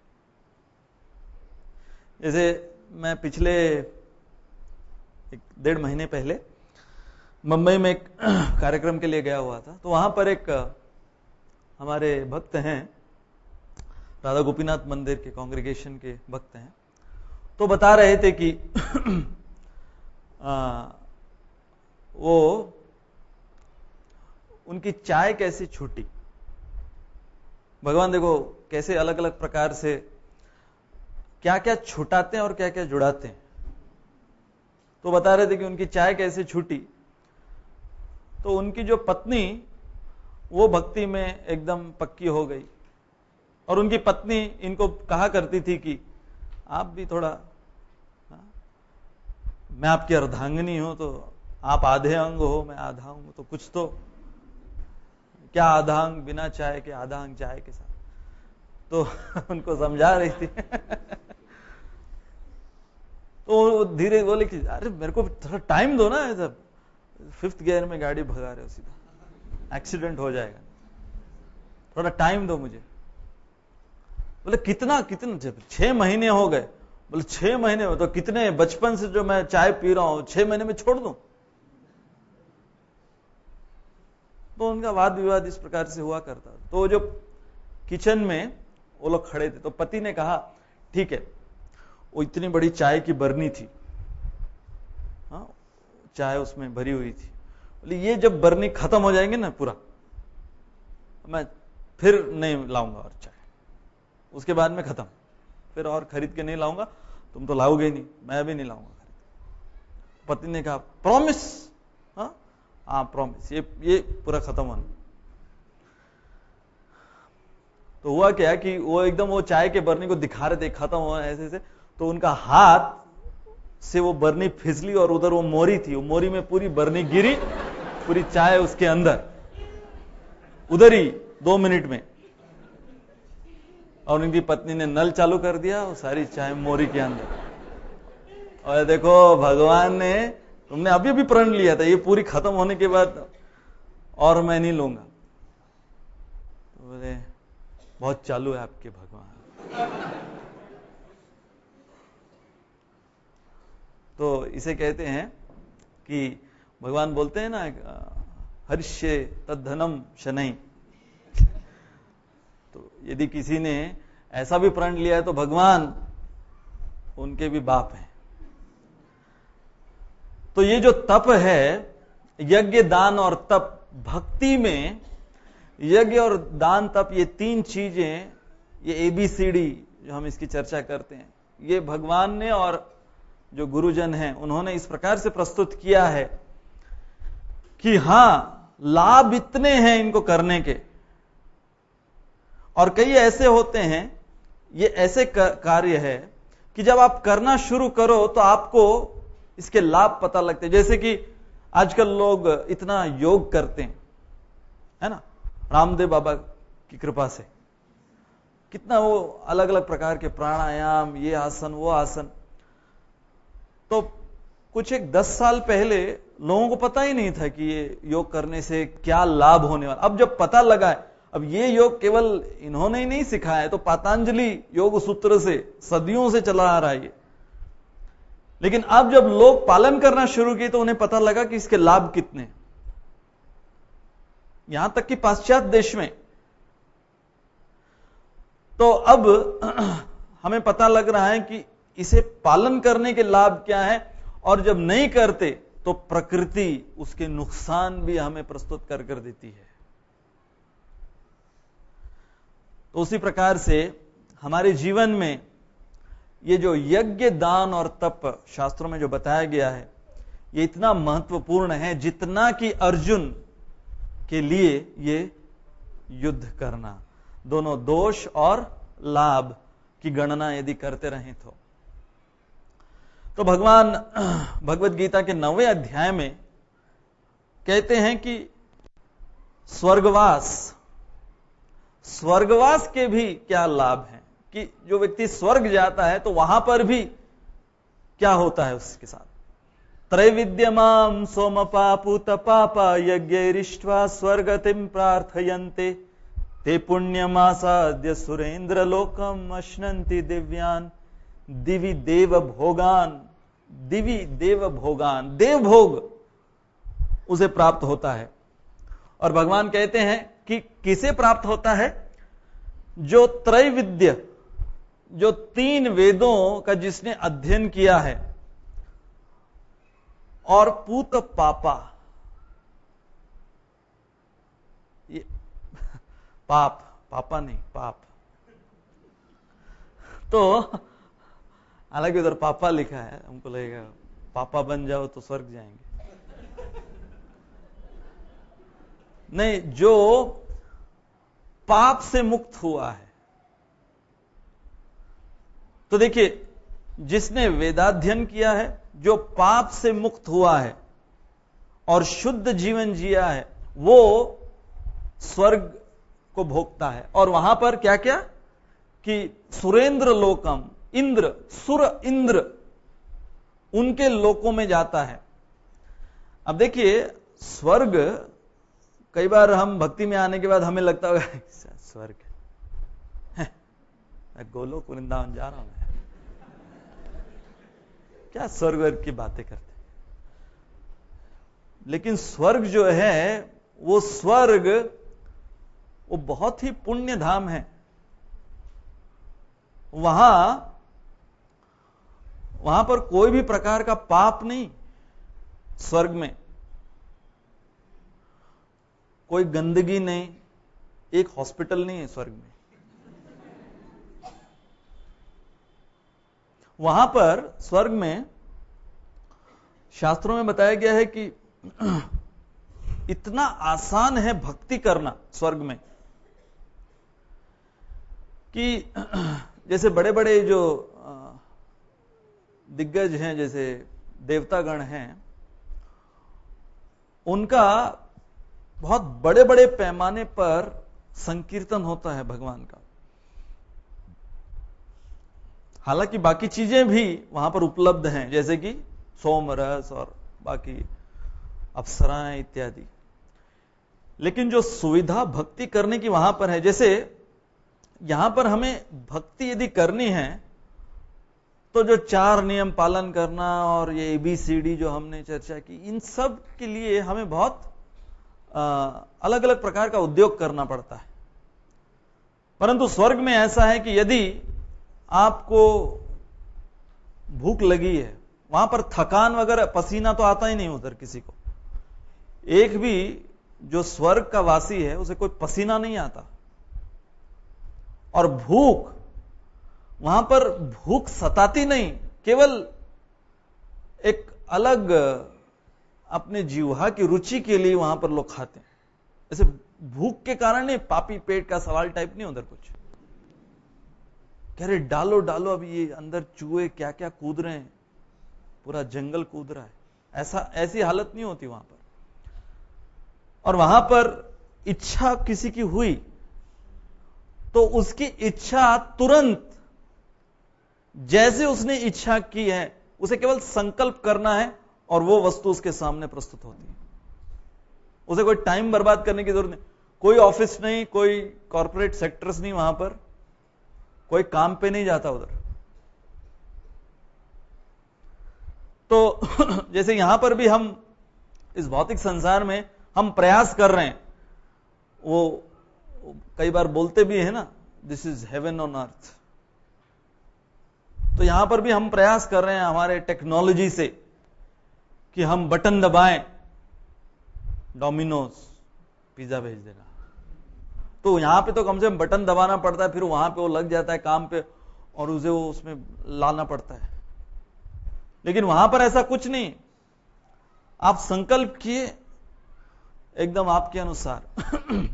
जैसे मैं पिछले एक डेढ़ महीने पहले मुंबई में एक कार्यक्रम के लिए गया हुआ था। तो वहां पर एक हमारे भक्त हैं, राधा गोपीनाथ मंदिर के कांग्रेगेशन के भक्त हैं। तो बता रहे थे कि आ, वो उनकी चाय कैसे छूटी। भगवान देखो कैसे अलग अलग प्रकार से क्या क्या छुटाते हैं और क्या क्या जुड़ाते हैं। तो बता रहे थे कि उनकी चाय कैसे छूटी। तो उनकी जो पत्नी वो भक्ति में एकदम पक्की हो गई, और उनकी पत्नी इनको कहा करती थी कि आप भी थोड़ा, हाँ, मैं आपकी अर्धांगिनी हूं तो आप आधे अंग हो, मैं आधा हूं, तो कुछ तो, क्या आधा अंग बिना चाय के, आधा अंग चाय के साथ। तो उनको समझा रही थी। तो धीरे बोले कि अरे मेरे को थोड़ा टाइम दो ना, ऐसा फिफ्थ गियर में गाड़ी भगा रहे हो, सीधा एक्सीडेंट हो जाएगा, थोड़ा टाइम दो मुझे। बोले कितना कितना, जब छह महीने हो गए। बोले छह महीने हो तो कितने, बचपन से जो मैं चाय पी रहा हूं छह महीने में छोड़ दूं। तो उनका वाद विवाद इस प्रकार से हुआ करता। तो जो किचन में वो लोग खड़े थे, तो पति ने कहा ठीक है, वो इतनी बड़ी चाय की बरनी थी, हाँ, चाय उसमें भरी हुई थी। बोले ये जब बरनी खत्म हो जाएंगे ना पूरा, मैं फिर नहीं लाऊंगा और चाय, उसके बाद में खत्म, फिर और खरीद के नहीं लाऊंगा, तुम तो लाओगे ही नहीं, मैं भी नहीं लाऊंगा खरीद। पत्नी ने कहा प्रॉमिस? हाँ हाँ प्रॉमिस, ये ये पूरा खत्म होना। तो हुआ क्या कि वो एकदम वो चाय के बरनी को दिखा रहे थे खत्म हुआ ऐसे ऐसे, तो उनका हाथ से वो बरनी फिसली और उधर वो मोरी थी, वो मोरी में पूरी बरनी गिरी, पूरी चाय उसके अंदर, उधर ही दो मिनट में। और उनकी पत्नी ने नल चालू कर दिया, वो सारी चाय मोरी के अंदर। और देखो भगवान ने, तुमने अभी अभी प्रण लिया था, ये पूरी खत्म होने के बाद और मैं नहीं लूंगा। तो बोले बहुत चालू है आपके भगवान। तो इसे कहते हैं कि भगवान बोलते हैं ना, हर्ष्ये तद्धनम शनै। तो यदि किसी ने ऐसा भी प्रण लिया है तो भगवान उनके भी बाप हैं। तो ये जो तप है, यज्ञ दान और तप, भक्ति में यज्ञ और दान तप, ये तीन चीजें, ये एबीसीडी जो हम इसकी चर्चा करते हैं, ये भगवान ने और जो गुरुजन हैं उन्होंने इस प्रकार से प्रस्तुत किया है कि हां लाभ इतने हैं इनको करने के। और कई ऐसे होते हैं, ये ऐसे कार्य है कि जब आप करना शुरू करो तो आपको इसके लाभ पता लगते हैं। जैसे कि आजकल लोग इतना योग करते हैं, है ना, रामदेव बाबा की कृपा से कितना वो अलग अलग प्रकार के प्राणायाम, ये आसन वो आसन। तो कुछ एक दस साल पहले लोगों को पता ही नहीं था कि ये योग करने से क्या लाभ होने वाला। अब जब पता लगा है, अब ये योग केवल इन्होंने ही नहीं सिखाया है, तो पतंजलि योग सूत्र से सदियों से चला आ रहा है ये। लेकिन अब जब लोग पालन करना शुरू किए तो उन्हें पता लगा कि इसके लाभ कितने, यहां तक कि पाश्चात्य देश में। तो अब हमें पता लग रहा है कि इसे पालन करने के लाभ क्या है, और जब नहीं करते तो प्रकृति उसके नुकसान भी हमें प्रस्तुत कर कर देती है। तो उसी प्रकार से हमारे जीवन में ये जो यज्ञ दान और तप शास्त्रों में जो बताया गया है, ये इतना महत्वपूर्ण है जितना कि अर्जुन के लिए ये युद्ध करना, दोनों दोष और लाभ की गणना यदि करते रहें तो। तो भगवान भगवत गीता के नौवें अध्याय में कहते हैं कि स्वर्गवास, स्वर्गवास के भी क्या लाभ हैं, कि जो व्यक्ति स्वर्ग जाता है तो वहां पर भी क्या होता है उसके साथ। त्रैविद्यमाम सोमपापूत पापा यज्ञैरिष्ट्वा स्वर्गतिम प्रार्थयन्ते ते पुण्यमासाद्य सुरेंद्र लोकम अश्नन्ति दिव्यान दिवि देव भोगान। दिवि देव भोगान, देव भोग उसे प्राप्त होता है। और भगवान कहते हैं कि किसे प्राप्त होता है? जो त्रैविद्य, जो तीन वेदों का जिसने अध्ययन किया है, और पूत पापा, ये पाप, पापा नहीं पाप, तो हालांकि उधर पापा लिखा है, हमको लगेगा पापा बन जाओ तो स्वर्ग जाएंगे। नहीं, जो पाप से मुक्त हुआ है। तो देखिए, जिसने वेदाध्ययन किया है, जो पाप से मुक्त हुआ है और शुद्ध जीवन जिया है, वो स्वर्ग को भोगता है। और वहां पर क्या क्या, कि सुरेंद्र लोकम, इंद्र, सुर इंद्र, उनके लोकों में जाता है। अब देखिए, स्वर्ग, कई बार हम भक्ति में आने के बाद हमें लगता होगा स्वर्ग है, गोलोक वृंदावन जा रहा हूं मैं, क्या स्वर्ग वर्ग की बातें करते। लेकिन स्वर्ग जो है, वो स्वर्ग वो बहुत ही पुण्य धाम है। वहां वहां पर कोई भी प्रकार का पाप नहीं। स्वर्ग में कोई गंदगी नहीं, एक हॉस्पिटल नहीं है स्वर्ग में। वहां पर स्वर्ग में शास्त्रों में बताया गया है कि इतना आसान है भक्ति करना स्वर्ग में कि जैसे बड़े बड़े जो दिग्गज हैं, जैसे देवतागण हैं, उनका बहुत बड़े बड़े पैमाने पर संकीर्तन होता है भगवान का। हालांकि बाकी चीजें भी वहां पर उपलब्ध हैं, जैसे कि सोमरस और बाकी अप्सराएं इत्यादि, लेकिन जो सुविधा भक्ति करने की वहां पर है, जैसे यहां पर हमें भक्ति यदि करनी है तो जो चार नियम पालन करना और ये एबीसीडी जो हमने चर्चा की, इन सब के लिए हमें बहुत अलग अलग प्रकार का उद्योग करना पड़ता है। परंतु स्वर्ग में ऐसा है कि यदि आपको भूख लगी है, वहां पर थकान वगैरह, पसीना तो आता ही नहीं उधर किसी को। एक भी जो स्वर्ग का वासी है उसे कोई पसीना नहीं आता। और भूख, वहां पर भूख सताती नहीं, केवल एक अलग अपने जीवा की रुचि के लिए वहां पर लोग खाते हैं। ऐसे भूख के कारण नहीं, पापी पेट का सवाल टाइप नहीं उधर कुछ। कह रहे डालो डालो, अभी ये अंदर चूहे क्या क्या कूद रहे हैं, पूरा जंगल कूद रहा है, ऐसा ऐसी हालत नहीं होती वहां पर। और वहां पर इच्छा किसी की हुई तो उसकी इच्छा तुरंत, जैसे उसने इच्छा की है, उसे केवल संकल्प करना है और वो वस्तु उसके सामने प्रस्तुत होती है। उसे कोई टाइम बर्बाद करने की जरूरत नहीं, कोई ऑफिस नहीं, कोई कॉर्पोरेट सेक्टर्स नहीं, वहां पर कोई काम पे नहीं जाता उधर। तो जैसे यहां पर भी हम इस भौतिक संसार में हम प्रयास कर रहे हैं, वो कई बार बोलते भी है ना, this is heaven on earth. तो यहां पर भी हम प्रयास कर रहे हैं हमारे टेक्नोलॉजी से कि हम बटन दबाएं, डोमिनोज पिज्जा भेज देगा। तो यहां पे तो कम से कम बटन दबाना पड़ता है, फिर वहां पे वो लग जाता है काम पे और उसे वो उसमें लाना पड़ता है। लेकिन वहां पर ऐसा कुछ नहीं, आप संकल्प किए एकदम आपके अनुसार।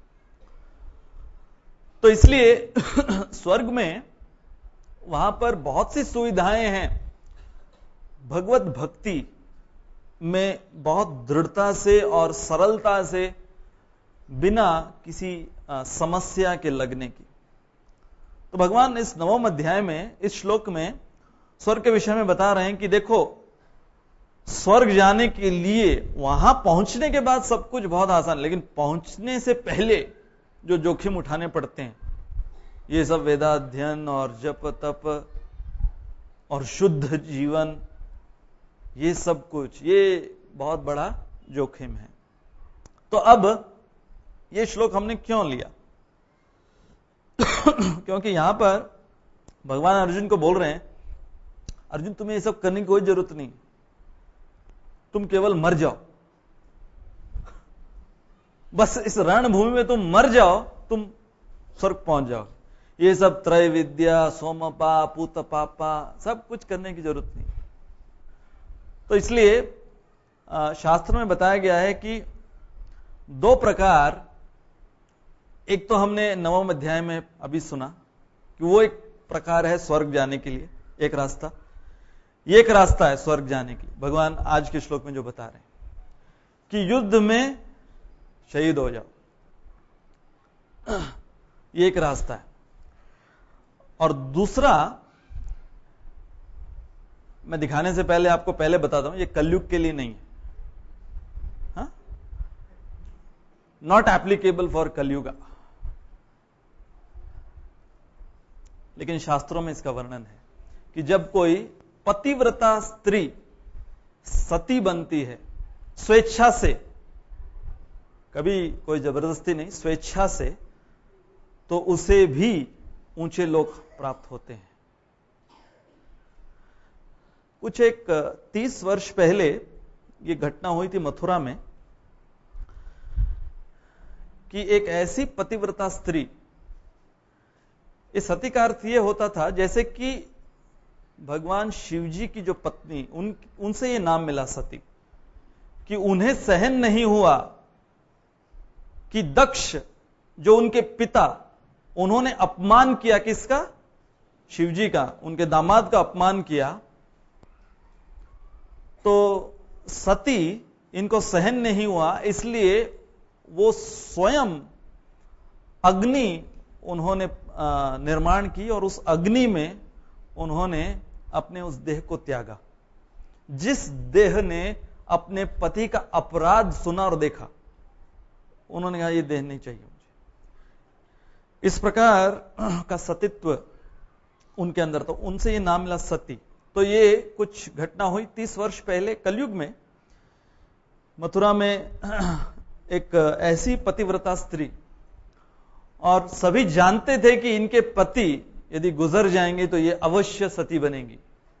तो इसलिए स्वर्ग में वहां पर बहुत सी सुविधाएं हैं। भगवत भक्ति में बहुत दृढ़ता से और सरलता से, बिना किसी समस्या के लगने की। तो भगवान इस नवम अध्याय में, इस श्लोक में स्वर्ग के विषय में बता रहे हैं कि देखो, स्वर्ग जाने के लिए वहां पहुंचने के बाद सब कुछ बहुत आसान, लेकिन पहुंचने से पहले जो जोखिम उठाने पड़ते हैं, ये सब वेदाध्ययन और जप तप और शुद्ध जीवन, ये सब कुछ, ये बहुत बड़ा जोखिम है। तो अब ये श्लोक हमने क्यों लिया? क्योंकि यहां पर भगवान अर्जुन को बोल रहे हैं, अर्जुन तुम्हें ये सब करने की कोई जरूरत नहीं, तुम केवल मर जाओ, बस इस रणभूमि में तुम मर जाओ, तुम स्वर्ग पहुंच जाओ। ये सब त्रय विद्या, सोमपा, पूत पापा, सब कुछ करने की जरूरत नहीं। तो इसलिए शास्त्र में बताया गया है कि दो प्रकार, एक तो हमने नवम अध्याय में अभी सुना कि वो एक प्रकार है स्वर्ग जाने के लिए, एक रास्ता, ये एक रास्ता है स्वर्ग जाने के लिए। भगवान आज के श्लोक में जो बता रहे हैं कि युद्ध में शहीद हो जाओ, ये एक रास्ता है। और दूसरा, मैं दिखाने से पहले आपको पहले बताता हूं, ये कलयुग के लिए नहीं है, हाँ? नॉट एप्लीकेबल फॉर कलयुग, लेकिन शास्त्रों में इसका वर्णन है कि जब कोई पतिव्रता स्त्री सती बनती है स्वेच्छा से, कभी कोई जबरदस्ती नहीं, स्वेच्छा से, तो उसे भी ऊंचे लोक प्राप्त होते हैं। कुछ एक तीस वर्ष पहले ये घटना हुई थी मथुरा में कि एक ऐसी पतिव्रता स्त्री, इस सती का अर्थ यह होता था जैसे कि भगवान शिव जी की जो पत्नी, उन उनसे ये नाम मिला सती, कि उन्हें सहन नहीं हुआ कि दक्ष जो उनके पिता, उन्होंने अपमान किया किसका? शिव जी का, उनके दामाद का अपमान किया। तो सती इनको सहन नहीं हुआ, इसलिए वो स्वयं अग्नि उन्होंने निर्माण की और उस अग्नि में उन्होंने अपने उस देह को त्यागा, जिस देह ने अपने पति का अपराध सुना और देखा। उन्होंने कहा, यह देह नहीं चाहिए मुझे। इस प्रकार का सतीत्व उनके अंदर, तो उनसे ये नाम मिला सती। तो ये कुछ घटना हुई तीस वर्ष पहले कलयुग में। मथुरा में एक ऐसी पतिव्रता स्त्री, और सभी जानते थे कि इनके पति यदि गुजर जाएंगे तो ये अवश्य सती बनेंगी।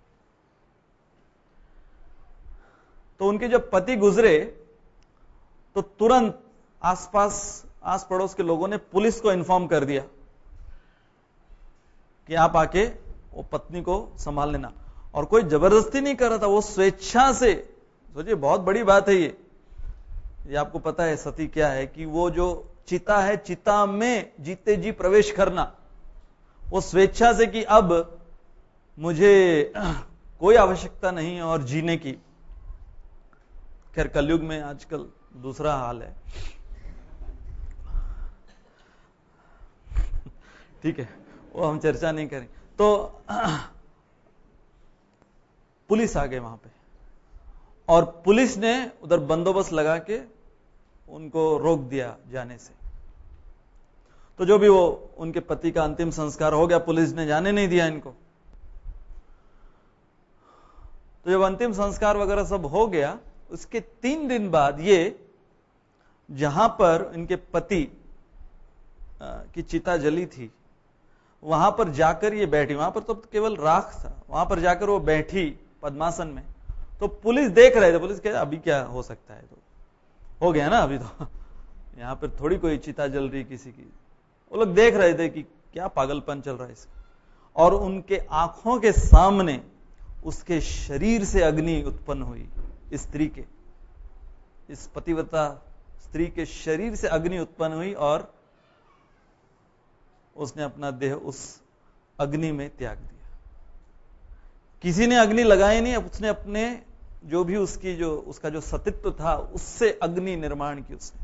तो उनके जब पति गुजरे तो तुरंत आसपास आस पड़ोस के लोगों ने पुलिस को इन्फॉर्म कर दिया कि आप आके वो पत्नी को संभाल लेना। और कोई जबरदस्ती नहीं कर रहा था, वो स्वेच्छा से। सोचिए, बहुत बड़ी बात है ये ये आपको पता है सती क्या है, कि वो जो चिता है, चिता में जीते जी प्रवेश करना, वो स्वेच्छा से कि अब मुझे कोई आवश्यकता नहीं है और जीने की। खैर कलयुग में आजकल दूसरा हाल है, ठीक है, वो हम चर्चा नहीं करें। तो पुलिस आ गए वहां पे, और पुलिस ने उधर बंदोबस्त लगा के उनको रोक दिया जाने से। तो जो भी वो उनके पति का अंतिम संस्कार हो गया, पुलिस ने जाने नहीं दिया इनको। तो जब अंतिम संस्कार वगैरह सब हो गया, उसके तीन दिन बाद ये जहां पर इनके पति की चिता जली थी, वहां पर जाकर ये बैठी। वहां पर तो केवल राख था, वहां पर जाकर वो बैठी पद्मासन में। तो पुलिस देख रहे थे, पुलिस कह अभी क्या हो सकता है, तो हो गया ना, अभी तो यहां पर थोड़ी कोई चिता जल रही किसी की। वो लोग देख रहे थे कि क्या पागलपन चल रहा है इसका। और उनके आंखों के सामने उसके शरीर से अग्नि उत्पन्न हुई, इस स्त्री के, इस पतिव्रता स्त्री के शरीर से अग्नि उत्पन्न हुई, और उसने अपना देह उस अग्नि में त्याग दिया। किसी ने अग्नि लगाई नहीं, उसने अपने जो भी उसकी जो उसका जो सतित्व था, उससे अग्नि निर्माण की उसने।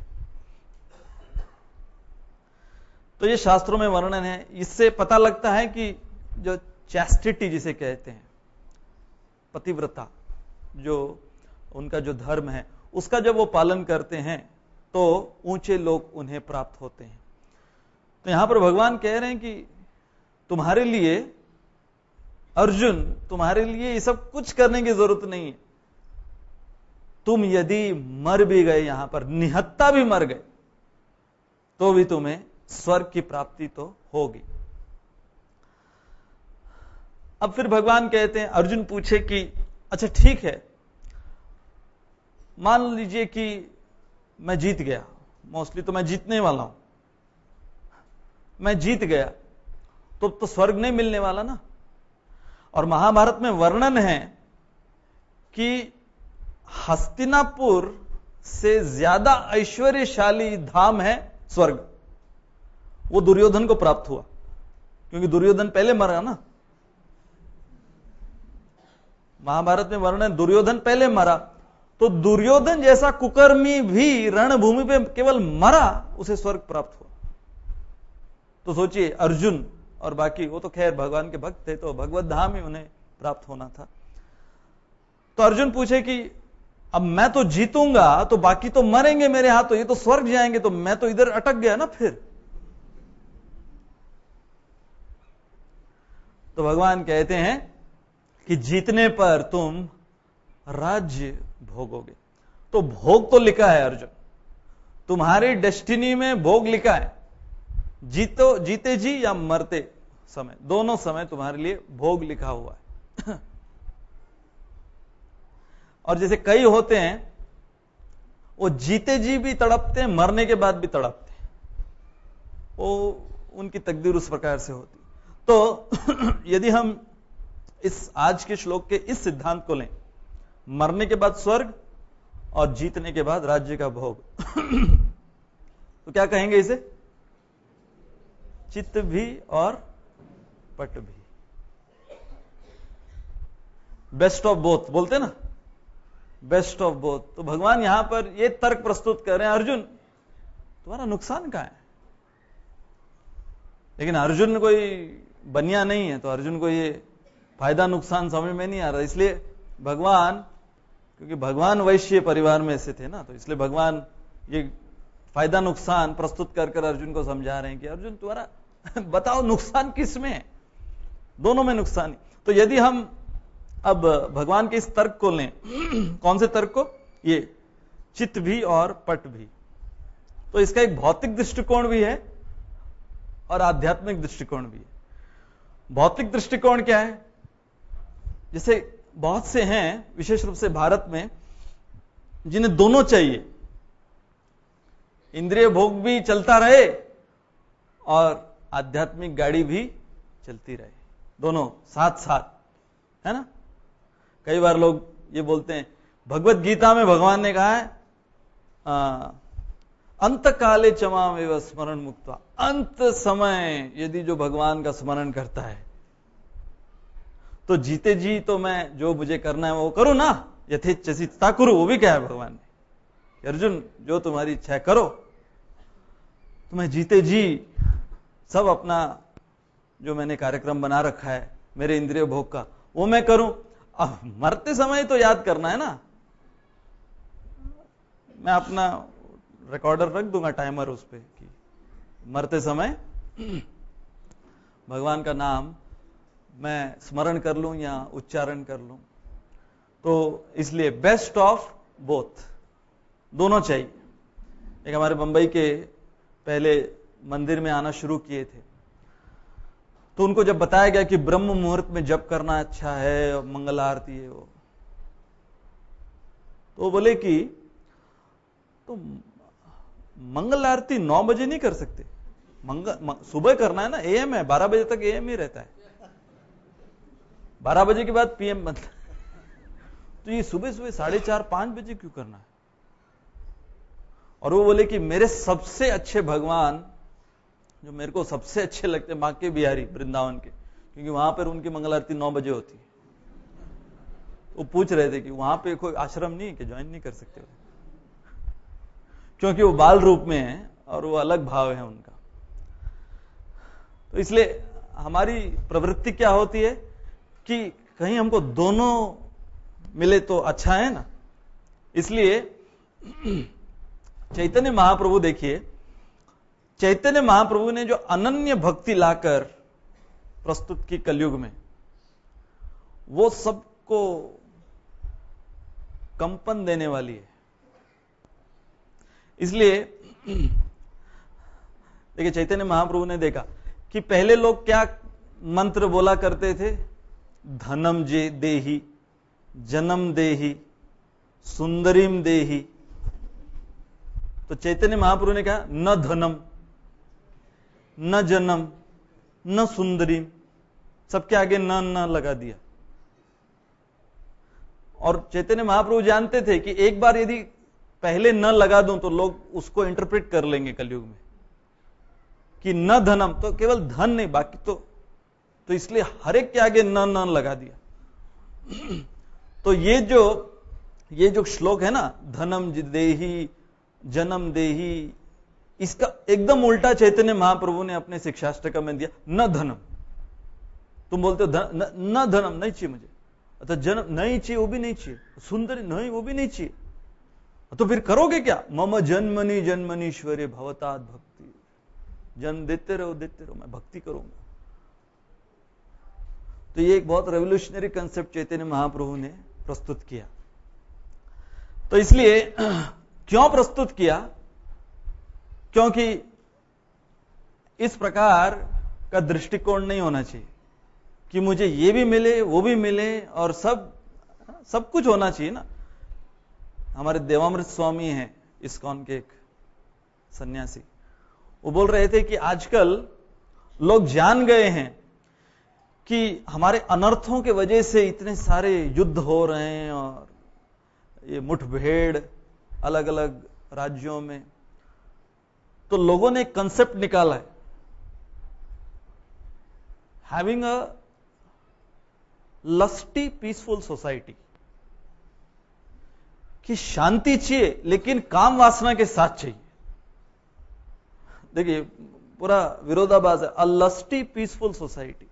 तो ये शास्त्रों में वर्णन है। इससे पता लगता है कि जो चैस्टिटी जिसे कहते हैं, पतिव्रता, जो उनका जो धर्म है, उसका जब वो पालन करते हैं तो ऊंचे लोग उन्हें प्राप्त होते हैं। तो यहां पर भगवान कह रहे हैं कि तुम्हारे लिए अर्जुन, तुम्हारे लिए ये सब कुछ करने की जरूरत नहीं है। तुम यदि मर भी गए, यहां पर निहत्ता भी मर गए, तो भी तुम्हें स्वर्ग की प्राप्ति तो होगी। अब फिर भगवान कहते हैं, अर्जुन पूछे कि अच्छा ठीक है, मान लीजिए कि मैं जीत गया, मोस्टली तो मैं जीतने वाला हूं, मैं जीत गया, तो तो स्वर्ग नहीं मिलने वाला ना। और महाभारत में वर्णन है कि हस्तिनापुर से ज्यादा ऐश्वर्यशाली धाम है स्वर्ग। वो दुर्योधन को प्राप्त हुआ, क्योंकि दुर्योधन पहले मरा ना। महाभारत में वर्णन, दुर्योधन पहले मरा, तो दुर्योधन जैसा कुकर्मी भी रणभूमि पे केवल मरा, उसे स्वर्ग प्राप्त हुआ। तो सोचिए, अर्जुन और बाकी, वो तो खैर भगवान के भक्त थे, तो भगवत धाम ही उन्हें प्राप्त होना था। तो अर्जुन पूछे कि अब मैं तो जीतूंगा, तो बाकी तो मरेंगे मेरे हाथ, तो ये तो स्वर्ग जाएंगे, तो मैं तो इधर अटक गया ना फिर। तो भगवान कहते हैं कि जीतने पर तुम राज्य भोगोगे। तो भोग तो लिखा है अर्जुन, तुम्हारी डेस्टिनी में भोग लिखा है। जीतो, जीते जी या मरते समय, दोनों समय तुम्हारे लिए भोग लिखा हुआ है। और जैसे कई होते हैं, वो जीते जी भी तड़पते हैं, मरने के बाद भी तड़पते हैं। वो उनकी तकदीर उस प्रकार से होती। तो यदि हम इस आज के श्लोक के इस सिद्धांत को लें, मरने के बाद स्वर्ग और जीतने के बाद राज्य का भोग, तो क्या कहेंगे इसे? चित्त भी और पट भी, बेस्ट ऑफ बोथ बोलते ना, बेस्ट ऑफ बोथ। तो भगवान यहां पर ये तर्क प्रस्तुत कर रहे हैं, अर्जुन तुम्हारा नुकसान कहां है? लेकिन अर्जुन कोई बनिया नहीं है, तो अर्जुन को ये फायदा नुकसान समझ में नहीं आ रहा। इसलिए भगवान, क्योंकि भगवान वैश्य परिवार में से थे ना, तो इसलिए भगवान ये फायदा नुकसान प्रस्तुत कर कर अर्जुन को समझा रहे हैं कि अर्जुन तुम्हारा बताओ नुकसान किस में है? दोनों में नुकसान। तो यदि हम अब भगवान के इस तर्क को लें, कौन से तर्क को? ये चित्त भी और पट भी, तो इसका एक भौतिक दृष्टिकोण भी है और आध्यात्मिक दृष्टिकोण भी है। भौतिक दृष्टिकोण क्या है? जैसे बहुत से हैं, विशेष रूप से भारत में, जिन्हें दोनों चाहिए, इंद्रिय भोग भी चलता रहे और आध्यात्मिक गाड़ी भी चलती रहे, दोनों साथ साथ, है ना। कई बार लोग ये बोलते हैं, भगवत गीता में भगवान ने कहा है आ, अंत काले चमाम एव स्मरण मुक्त्वा, अंत समय यदि जो भगवान का स्मरण करता है तो जीते जी तो मैं जो मुझे करना है वो करूं ना, यथेच्छसि तथा कुरु। वो भी क्या है भगवान ने, अर्जुन जो तुम्हारी इच्छा है करो, तुम्हें जीते जी सब अपना जो मैंने कार्यक्रम बना रखा है मेरे इंद्रिय भोग का वो मैं करूं। अब मरते समय तो याद करना है ना, मैं अपना रिकॉर्डर रख दूंगा टाइमर उस पे कि मरते समय भगवान का नाम मैं स्मरण कर लूं या उच्चारण कर लूं। तो इसलिए बेस्ट ऑफ बोथ, दोनों चाहिए। एक हमारे बंबई के पहले मंदिर में आना शुरू किए थे, तो उनको जब बताया गया कि ब्रह्म मुहूर्त में जप करना अच्छा है और मंगल आरती है वो, तो वो बोले कि तो मंगल आरती नौ बजे नहीं कर सकते, मंगल सुबह करना है ना, एएम है, बारह बजे तक एएम ही रहता है, बारह बजे के बाद पीएम बनता है, तो ये सुबह सुबह साढ़े चार पांच बजे क्यों करना है? और वो बोले कि मेरे सबसे अच्छे भगवान जो मेरे को सबसे अच्छे लगते हैं, बांके बिहारी वृंदावन के, क्योंकि वहां पर उनकी मंगल आरती नौ बजे होती है। वो पूछ रहे थे कि वहां पे कोई आश्रम नहीं है कि ज्वाइन नहीं कर सकते, क्योंकि वो बाल रूप में है और वो अलग भाव है उनका। तो इसलिए हमारी प्रवृत्ति क्या होती है कि कहीं हमको दोनों मिले तो अच्छा है ना। इसलिए चैतन्य महाप्रभु, देखिए चैतन्य महाप्रभु ने जो अनन्य भक्ति लाकर प्रस्तुत की कलयुग में, वो सबको कंपन देने वाली है। इसलिए देखिए चैतन्य महाप्रभु ने देखा कि पहले लोग क्या मंत्र बोला करते थे, धनम जे देही, जन्म देही, सुंदरीम देही। तो चैतन्य महाप्रभु ने कहा न धनम न जन्म न सुंदरीम, सबके आगे न न लगा दिया। और चैतन्य महाप्रभु जानते थे कि एक बार यदि पहले न लगा दूं तो लोग उसको इंटरप्रेट कर लेंगे कलयुग में कि न धनम, तो केवल धन नहीं बाकी तो तो इसलिए हर एक के आगे न न लगा दिया। तो ये जो ये जो श्लोक है ना, धनम देही जन्म देही, इसका एकदम उल्टा चैतन्य महाप्रभु ने अपने शिक्षाष्टकम में दिया, न धनम। तुम बोलते हो धन, न, न धनम नहीं चाहिए मुझे, अच्छा जन्म नहीं चाहिए वो भी नहीं चाहिए, सुंदरी नहीं वो भी नहीं चाहिए, तो फिर करोगे क्या? मम जन्मनि जन्मनीश्वरे भवतात भक्ति, जन्म देते रहो देते रहो, मैं भक्ति करूंगा। तो ये एक बहुत रेवोल्यूशनरी कंसेप्ट चैतन्य महाप्रभु ने प्रस्तुत किया। तो इसलिए क्यों प्रस्तुत किया? क्योंकि इस प्रकार का दृष्टिकोण नहीं होना चाहिए कि मुझे ये भी मिले वो भी मिले और सब सब कुछ होना चाहिए ना। हमारे देवामृत स्वामी हैं इस्कॉन के एक सन्यासी, वो बोल रहे थे कि आजकल लोग जान गए हैं कि हमारे अनर्थों के वजह से इतने सारे युद्ध हो रहे हैं और ये मुठभेड़ अलग अलग राज्यों में, तो लोगों ने एक कंसेप्ट निकाला है, having a lusty peaceful society, कि शांति चाहिए लेकिन काम वासना के साथ चाहिए। देखिए पूरा विरोधाभास है, अ लस्टी पीसफुल सोसाइटी,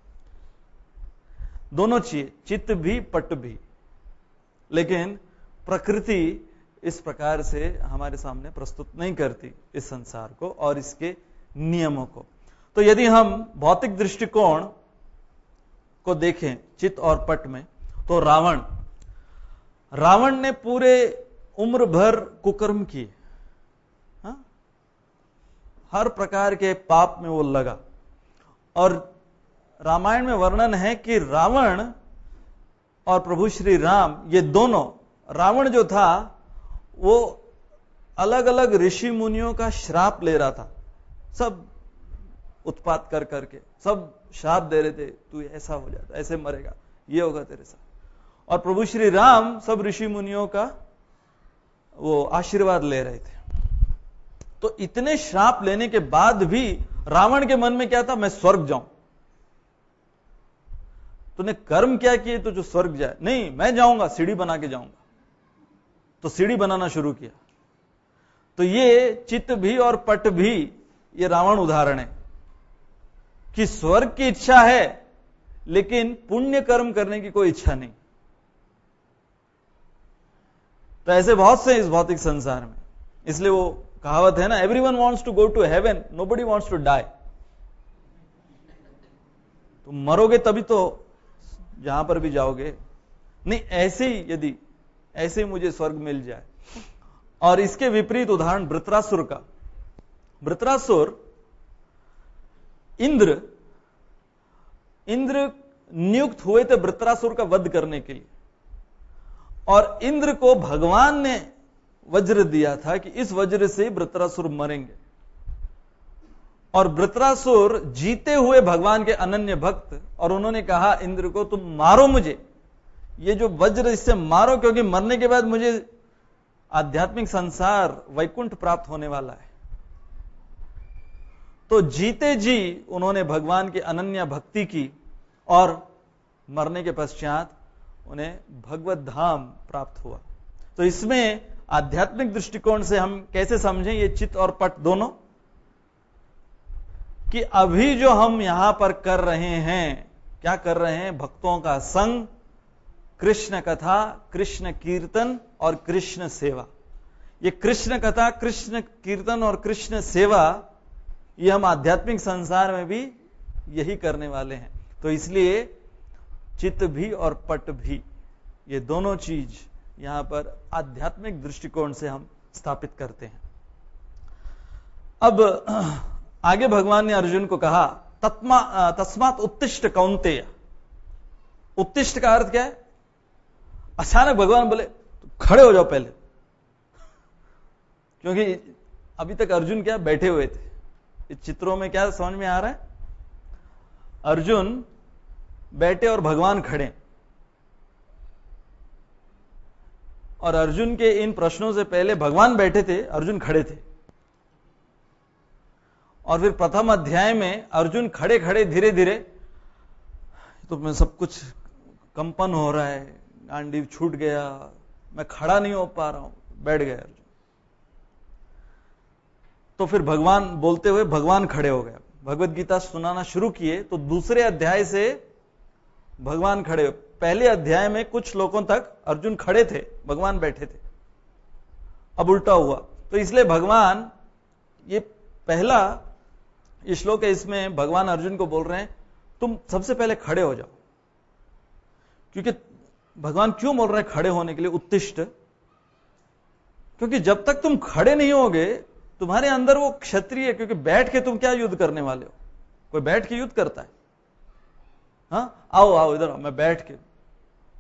दोनों चाहिए, चित्त भी पट भी, लेकिन प्रकृति इस प्रकार से हमारे सामने प्रस्तुत नहीं करती इस संसार को और इसके नियमों को। तो यदि हम भौतिक दृष्टिकोण को देखें चित्त और पट में, तो रावण रावण ने पूरे उम्र भर कुकर्म किए, हाँ? हर प्रकार के पाप में वो लगा, और रामायण में वर्णन है कि रावण और प्रभु श्री राम, ये दोनों, रावण जो था वो अलग अलग ऋषि मुनियों का श्राप ले रहा था, सब उत्पात कर करके सब श्राप दे रहे थे, तू ऐसा हो जाता, ऐसे मरेगा, ये होगा तेरे साथ। और प्रभु श्री राम सब ऋषि मुनियों का वो आशीर्वाद ले रहे थे। तो इतने श्राप लेने के बाद भी रावण के मन में क्या था, मैं स्वर्ग जाऊं। तूने कर्म क्या किए तो जो स्वर्ग जाए? नहीं, मैं जाऊंगा, सीढ़ी बना के जाऊंगा। तो सीढ़ी बनाना शुरू किया। तो ये चित्त भी और पट भी, ये रावण उदाहरण है कि स्वर्ग की इच्छा है लेकिन पुण्य कर्म करने की कोई इच्छा नहीं। तो ऐसे बहुत से इस भौतिक संसार में, इसलिए वो कहावत है ना, everyone wants to go to heaven, nobody wants to die. तुम मरोगे तभी तो जहां पर भी जाओगे, नहीं ऐसे ही, यदि ऐसे ही मुझे स्वर्ग मिल जाए। और इसके विपरीत उदाहरण वृत्रासुर का। वृत्रासुर इंद्र इंद्र नियुक्त हुए थे वृत्रासुर का वध करने के लिए, और इंद्र को भगवान ने वज्र दिया था कि इस वज्र से वृत्रासुर मरेंगे। और वृत्रासुर जीते हुए भगवान के अनन्य भक्त, और उन्होंने कहा इंद्र को, तुम मारो मुझे, ये जो वज्र इससे मारो, क्योंकि मरने के बाद मुझे आध्यात्मिक संसार वैकुंठ प्राप्त होने वाला है। तो जीते जी उन्होंने भगवान की अनन्य भक्ति की, और मरने के पश्चात उन्हें भगवत धाम प्राप्त हुआ। तो इसमें आध्यात्मिक दृष्टिकोण से हम कैसे समझें ये चित्त और पट दोनों, कि अभी जो हम यहां पर कर रहे हैं, क्या कर रहे हैं? भक्तों का संग, कृष्ण कथा, कृष्ण कीर्तन और कृष्ण सेवा। ये कृष्ण कथा, कृष्ण कीर्तन और कृष्ण सेवा, ये हम आध्यात्मिक संसार में भी यही करने वाले हैं। तो इसलिए चित्त भी और पट भी, ये दोनों चीज यहां पर आध्यात्मिक दृष्टिकोण से हम स्थापित करते हैं। अब आगे भगवान ने अर्जुन को कहा, तत्मा तस्मात् उत्तिष्ठ कौन्तेय। उत्तिष्ठ का अर्थ क्या है? अचानक भगवान बोले खड़े हो जाओ पहले, क्योंकि अभी तक अर्जुन क्या बैठे हुए थे। इस चित्रों में क्या समझ में आ रहा है? अर्जुन बैठे और भगवान खड़े, और अर्जुन के इन प्रश्नों से पहले भगवान बैठे थे, अर्जुन खड़े थे। और फिर प्रथम अध्याय में अर्जुन खड़े खड़े धीरे धीरे, तो मैं सब कुछ कंपन हो रहा है, गांडीव छूट गया, मैं खड़ा नहीं हो पा रहा हूं, बैठ गए अर्जुन। तो फिर भगवान बोलते हुए भगवान खड़े हो गए, भगवत गीता सुनाना शुरू किए। तो दूसरे अध्याय से भगवान खड़े। पहले अध्याय में कुछ लोगों तक अर्जुन खड़े थे, भगवान बैठे थे, अब उल्टा हुआ। तो इसलिए भगवान, ये पहला ये श्लोक है, इसमें भगवान अर्जुन को बोल रहे हैं तुम सबसे पहले खड़े हो जाओ। क्योंकि भगवान क्यों बोल रहे हैं खड़े होने के लिए, उत्तिष्ठ? क्योंकि जब तक तुम खड़े नहीं होगे, तुम्हारे अंदर वो क्षत्रिय, क्योंकि बैठ के तुम क्या युद्ध करने वाले हो? कोई बैठ के युद्ध करता है? हाँ, आओ आओ इधर आओ, मैं बैठ के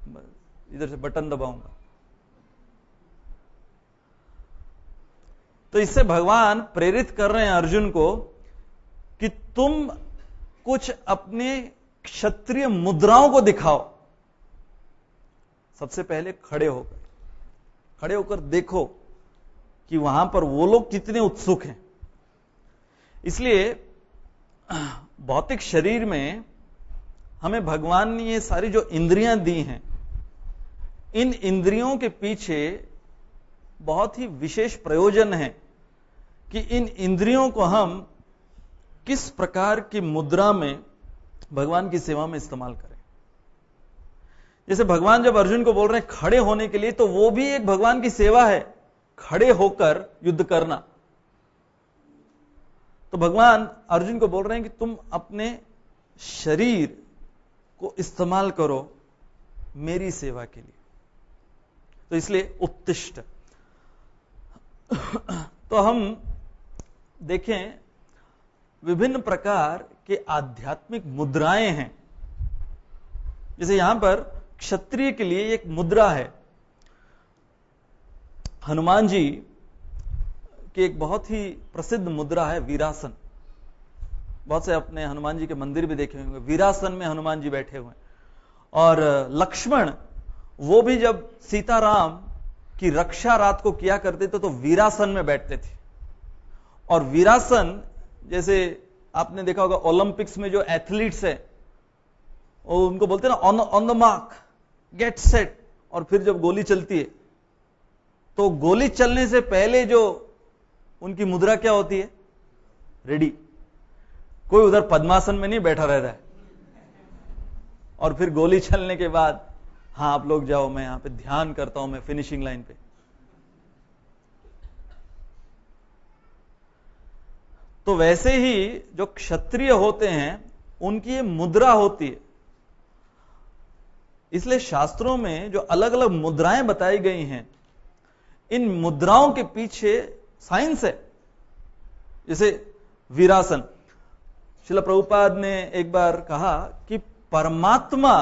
इधर से बटन दबाऊंगा। तो इससे भगवान प्रेरित कर रहे हैं अर्जुन को कि तुम कुछ अपने क्षत्रिय मुद्राओं को दिखाओ। सबसे पहले खड़े होकर खड़े होकर देखो कि वहां पर वो लोग कितने उत्सुक हैं। इसलिए भौतिक शरीर में हमें भगवान ने ये सारी जो इंद्रियां दी हैं, इन इंद्रियों के पीछे बहुत ही विशेष प्रयोजन है कि इन इंद्रियों को हम किस प्रकार की मुद्रा में भगवान की सेवा में इस्तेमाल करें। जैसे भगवान जब अर्जुन को बोल रहे हैं खड़े होने के लिए, तो वो भी एक भगवान की सेवा है, खड़े होकर युद्ध करना। तो भगवान अर्जुन को बोल रहे हैं कि तुम अपने शरीर को इस्तेमाल करो मेरी सेवा के लिए। तो इसलिए उत्तिष्ठ। तो हम देखें विभिन्न प्रकार के आध्यात्मिक मुद्राएं हैं। जैसे यहां पर क्षत्रिय के लिए एक मुद्रा है। हनुमान जी की एक बहुत ही प्रसिद्ध मुद्रा है वीरासन। बहुत से अपने हनुमान जी के मंदिर भी देखे होंगे, वीरासन में हनुमान जी बैठे हुए हैं। और लक्ष्मण वो भी जब सीताराम की रक्षा रात को किया करते थे तो वीरासन में बैठते थे। और वीरासन जैसे आपने देखा होगा ओलंपिक्स में जो एथलीट्स है वो उनको बोलते हैं ना on on the mark get set, और फिर जब गोली चलती है तो गोली चलने से पहले जो उनकी मुद्रा क्या होती है, रेडी। कोई उधर पद्मासन में नहीं बैठा रहता है और फिर गोली चलने के बाद हाँ आप लोग जाओ, मैं यहां पे ध्यान करता हूं, मैं फिनिशिंग लाइन पे। तो वैसे ही जो क्षत्रिय होते हैं उनकी ये मुद्रा होती है। इसलिए शास्त्रों में जो अलग अलग मुद्राएं बताई गई हैं, इन मुद्राओं के पीछे साइंस है। जैसे वीरासन, श्रील प्रभुपाद ने एक बार कहा कि परमात्मा,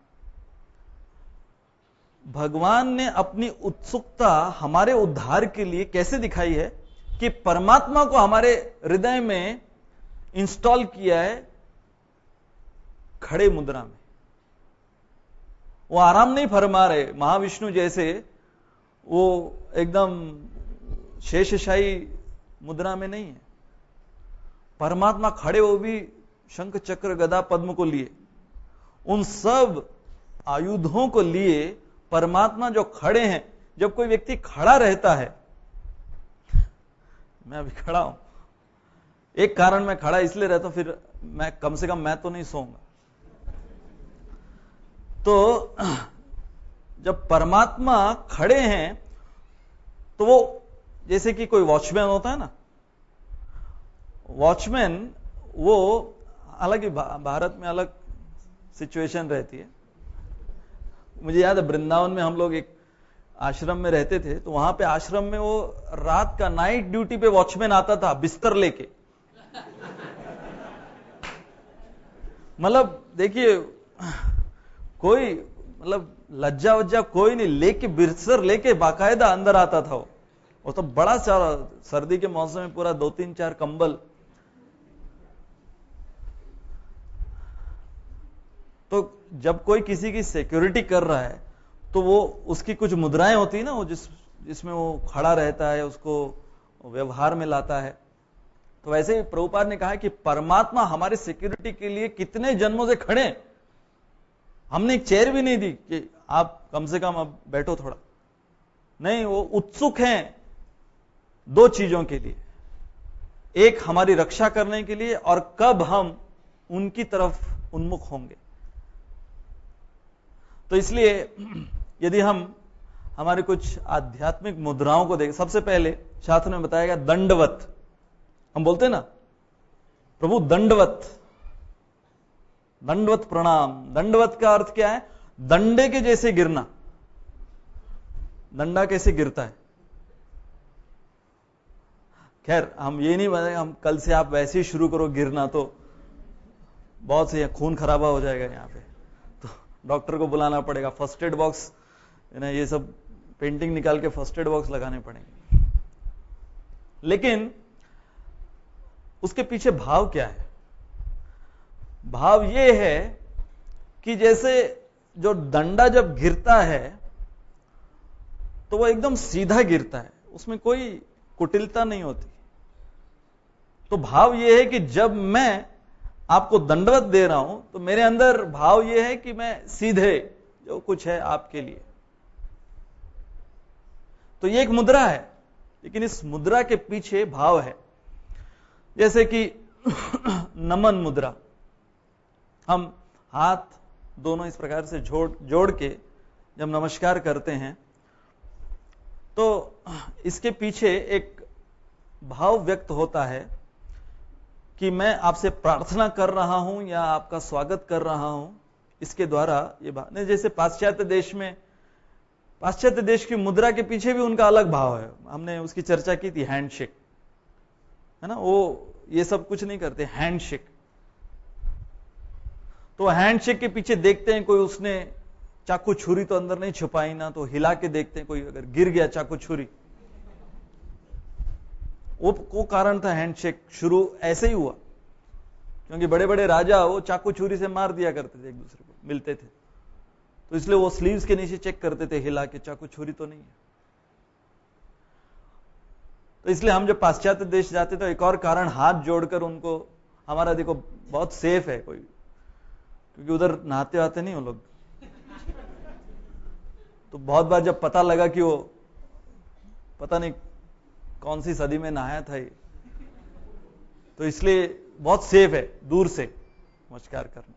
भगवान ने अपनी उत्सुकता हमारे उद्धार के लिए कैसे दिखाई है कि परमात्मा को हमारे हृदय में इंस्टॉल किया है खड़े मुद्रा में। वो आराम नहीं फरमा रहे महाविष्णु जैसे, वो एकदम शेषशाही मुद्रा में नहीं है। परमात्मा खड़े, वो भी शंख चक्र गदा पद्म को लिए, उन सब आयुधों को लिए परमात्मा जो खड़े हैं। जब कोई व्यक्ति खड़ा रहता है, मैं अभी खड़ा हूं, एक कारण मैं खड़ा इसलिए रहता हूं, फिर मैं कम से कम मैं तो नहीं सोऊंगा। तो जब परमात्मा खड़े हैं तो वो जैसे कि कोई वॉचमैन होता है ना, वॉचमैन वो, हालांकि भारत में अलग सिचुएशन रहती है। मुझे याद है वृंदावन में हम लोग एक आश्रम में रहते थे, तो वहां पे आश्रम में वो रात का नाइट ड्यूटी पे वॉचमैन आता था बिस्तर लेके। मतलब देखिए कोई मतलब लज्जा वज्जा कोई नहीं, लेके बिस्तर लेके बाकायदा अंदर आता था वो। वो तो बड़ा सारा सर्दी के मौसम में पूरा दो तीन चार कंबल। तो जब कोई किसी की सिक्योरिटी कर रहा है तो वो उसकी कुछ मुद्राएं होती है ना, वो जिस जिसमें वो खड़ा रहता है, उसको व्यवहार में लाता है। तो वैसे ही प्रभुपाद ने कहा कि परमात्मा हमारे सिक्योरिटी के लिए कितने जन्मों से खड़े। हमने एक चेयर भी नहीं दी कि आप कम से कम अब बैठो थोड़ा, नहीं, वो उत्सुक हैं दो चीजों के लिए, एक हमारी रक्षा करने के लिए और कब हम उनकी तरफ उन्मुख होंगे। तो इसलिए यदि हम हमारे कुछ आध्यात्मिक मुद्राओं को देखें, सबसे पहले शास्त्र में बताया गया दंडवत। हम बोलते हैं ना प्रभु दंडवत, दंडवत प्रणाम। दंडवत का अर्थ क्या है? दंडे के जैसे गिरना। दंडा कैसे गिरता है? खैर हम ये नहीं बताएंगे हम कल से आप वैसे ही शुरू करो गिरना, तो बहुत से खून खराबा हो जाएगा यहाँ पे, तो डॉक्टर को बुलाना पड़ेगा, फर्स्ट एड बॉक्स ना ये सब पेंटिंग निकाल के फर्स्ट एड बॉक्स लगाने पड़ेंगे। लेकिन उसके पीछे भाव क्या है? भाव यह है कि जैसे जो डंडा जब गिरता है तो वो एकदम सीधा गिरता है, उसमें कोई कुटिलता नहीं होती। तो भाव यह है कि जब मैं आपको दंडवत दे रहा हूं तो मेरे अंदर भाव यह है कि मैं सीधे जो कुछ है आपके लिए। तो ये एक मुद्रा है, लेकिन इस मुद्रा के पीछे भाव है। जैसे कि नमन मुद्रा, हम हाथ दोनों इस प्रकार से जोड़ जोड़ के जब नमस्कार करते हैं तो इसके पीछे एक भाव व्यक्त होता है कि मैं आपसे प्रार्थना कर रहा हूं या आपका स्वागत कर रहा हूं। इसके द्वारा ये बात नहीं, जैसे पाश्चात्य देश में, पाश्चात्य देश की मुद्रा के पीछे भी उनका अलग भाव है। हमने उसकी चर्चा की थी, हैंडशेक, है ना। वो ये सब कुछ नहीं करते, हैंडशेक। तो हैंडशेक के पीछे देखते हैं कोई उसने चाकू छुरी तो अंदर नहीं छुपाई ना, तो हिला के देखते हैं कोई अगर गिर गया चाकू छुरी, वो को कारण था हैंडशेक। शुरू ऐसे ही हुआ क्योंकि बड़े बड़े राजा वो चाकू छुरी से मार दिया करते थे एक दूसरे को, मिलते थे, तो इसलिए वो स्लीव्स के नीचे चेक करते थे हिला के चाकू छुरी तो नहीं है। तो इसलिए हम जब पाश्चात्य देश जाते तो एक और कारण हाथ जोड़कर उनको, हमारा देखो बहुत सेफ है कोई, क्योंकि उधर नहाते आते नहीं वो लोग। तो बहुत बार जब पता लगा कि वो पता नहीं कौन सी सदी में नहाया था ये, तो इसलिए बहुत सेफ है दूर से नमस्कार करना।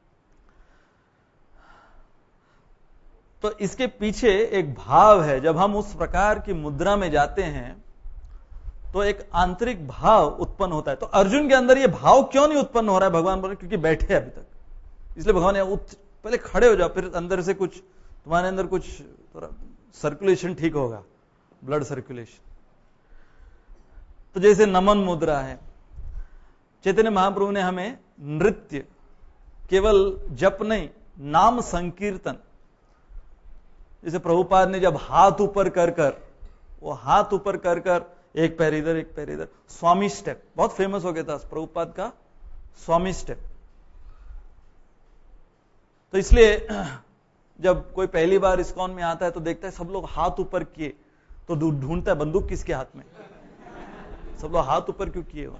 तो इसके पीछे एक भाव है। जब हम उस प्रकार की मुद्रा में जाते हैं तो एक आंतरिक भाव उत्पन्न होता है। तो अर्जुन के अंदर ये भाव क्यों नहीं उत्पन्न हो रहा है? भगवान बोले क्योंकि बैठे अभी तक, इसलिए भगवान ने पहले खड़े हो जाओ, फिर अंदर से कुछ तुम्हारे अंदर कुछ थोड़ा सर्कुलेशन ठीक होगा, ब्लड सर्कुलेशन। तो जैसे नमन मुद्रा है, चैतन्य महाप्रभु ने हमें नृत्य, केवल जप नहीं, नाम संकीर्तन, जैसे प्रभुपाद ने जब हाथ ऊपर कर कर, वो हाथ ऊपर कर कर एक पैर इधर एक पैर इधर, स्वामी स्टेप बहुत फेमस हो गया था प्रभुपाद का, स्वामी स्टेप। तो इसलिए जब कोई पहली बार इस्कॉन में आता है तो देखता है सब लोग हाथ ऊपर किए, तो ढूंढता है बंदूक किसके हाथ में, सब लोग हाथ ऊपर क्यों किए हो।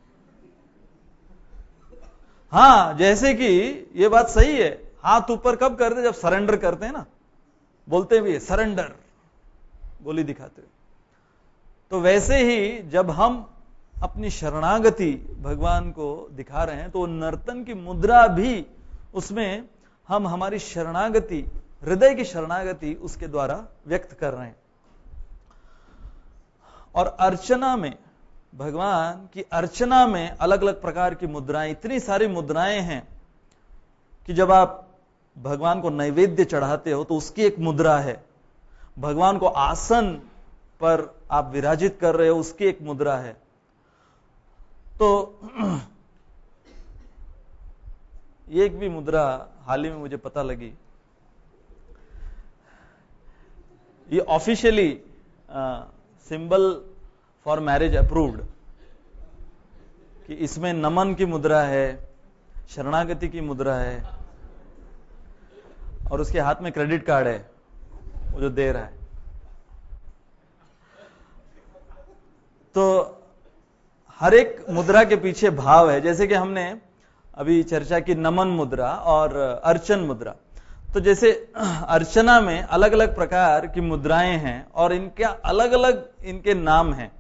हाँ, जैसे कि ये बात सही है, हाथ ऊपर कब करते? जब सरेंडर करते हैं ना, बोलते भी है सरेंडर, गोली दिखाते हुए। तो वैसे ही जब हम अपनी शरणागति भगवान को दिखा रहे हैं तो नर्तन की मुद्रा भी, उसमें हम हमारी शरणागति, हृदय की शरणागति उसके द्वारा व्यक्त कर रहे हैं। और अर्चना में, भगवान की अर्चना में अलग अलग प्रकार की मुद्राएं, इतनी सारी मुद्राएं हैं कि जब आप भगवान को नैवेद्य चढ़ाते हो तो उसकी एक मुद्रा है, भगवान को आसन पर आप विराजित कर रहे हो उसकी एक मुद्रा है। तो ये एक भी मुद्रा हाल ही में मुझे पता लगी, ये officially symbol for marriage approved, कि इसमें नमन की मुद्रा है, शरणागति की मुद्रा है, और उसके हाथ में क्रेडिट कार्ड है वो जो दे रहा है। तो हर एक मुद्रा के पीछे भाव है। जैसे कि हमने अभी चर्चा की नमन मुद्रा और अर्चन मुद्रा, तो जैसे अर्चना में अलग अलग प्रकार की मुद्राएं हैं और इनके अलग अलग इनके नाम हैं।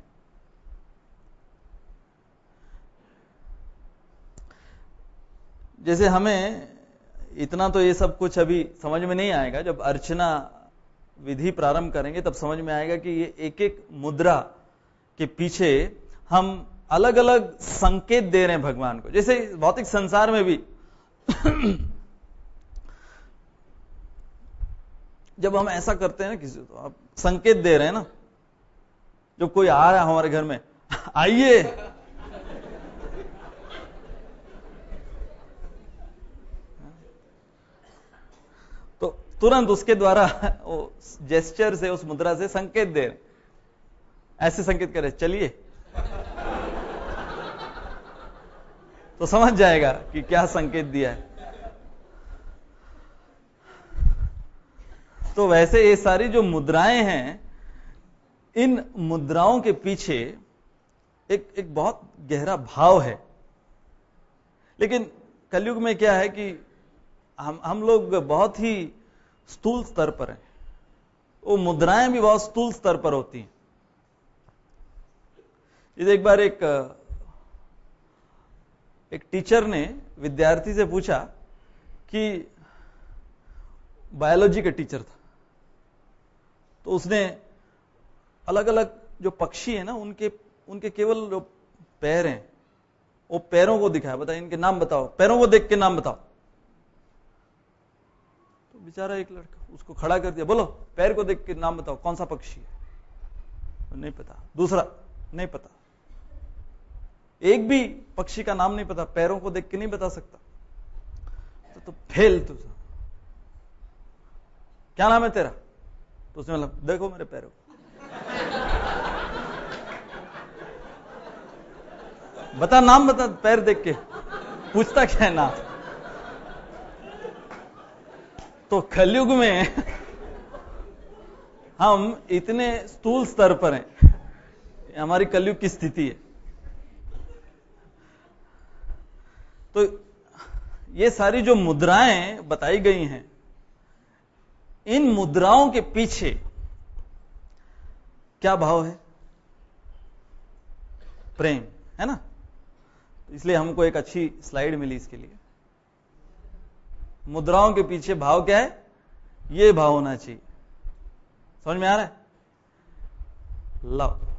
जैसे हमें इतना तो ये सब कुछ अभी समझ में नहीं आएगा, जब अर्चना विधि प्रारंभ करेंगे तब समझ में आएगा कि ये एक एक मुद्रा के पीछे हम अलग अलग संकेत दे रहे हैं भगवान को। जैसे भौतिक संसार में भी जब हम ऐसा करते हैं ना किसी, तो आप संकेत दे रहे हैं ना, जब कोई आ रहा है हमारे घर में, आइए, तो तुरंत उसके द्वारा वो जेस्चर से, उस मुद्रा से संकेत दे रहे, ऐसे संकेत करे, चलिए तो समझ जाएगा कि क्या संकेत दिया है। तो वैसे ये सारी जो मुद्राएं हैं, इन मुद्राओं के पीछे एक एक बहुत गहरा भाव है। लेकिन कलयुग में क्या है कि हम हम लोग बहुत ही स्थूल स्तर पर हैं, वो मुद्राएं भी बहुत स्थूल स्तर पर होती हैं। इसे एक बार एक एक टीचर ने विद्यार्थी से पूछा कि बायोलॉजी का टीचर था, तो उसने अलग अलग जो पक्षी है ना, उनके उनके केवल जो पैर हैं, वो पैरों को दिखाया, बताइए इनके नाम बताओ, पैरों को देख के नाम बताओ। तो बेचारा एक लड़का उसको खड़ा कर दिया, बोलो पैर को देख के नाम बताओ, कौन सा पक्षी है? नहीं पता। दूसरा, नहीं पता। एक भी पक्षी का नाम नहीं पता, पैरों को देख के नहीं बता सकता, तो, तो फेल तू। क्या नाम है तेरा? तो उसने मतलब देखो मेरे पैरों। बता नाम, बता, पैर देख के पूछता क्या है नाम? तो कलयुग में हम इतने स्थूल स्तर पर हैं, हमारी कलयुग की स्थिति है। तो ये सारी जो मुद्राएं बताई गई हैं, इन मुद्राओं के पीछे क्या भाव है? प्रेम है ना। इसलिए हमको एक अच्छी स्लाइड मिली इसके लिए। मुद्राओं के पीछे भाव क्या है? ये भाव होना चाहिए। समझ में आ रहा है? लव।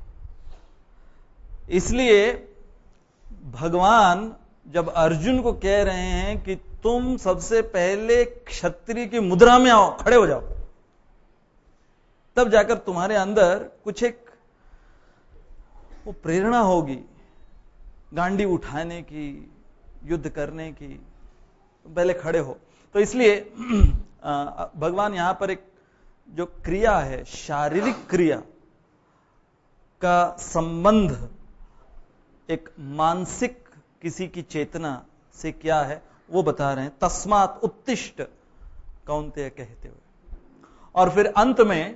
इसलिए भगवान जब अर्जुन को कह रहे हैं कि तुम सबसे पहले क्षत्रिय की मुद्रा में आओ, खड़े हो जाओ, तब जाकर तुम्हारे अंदर कुछ एक वो प्रेरणा होगी गांडी उठाने की, युद्ध करने की। तुम पहले खड़े हो। तो इसलिए भगवान यहां पर एक जो क्रिया है, शारीरिक क्रिया का संबंध एक मानसिक किसी की चेतना से क्या है वो बता रहे हैं। तस्मात् उत्तिष्ठ कौन्तेय कहते हुए, और फिर अंत में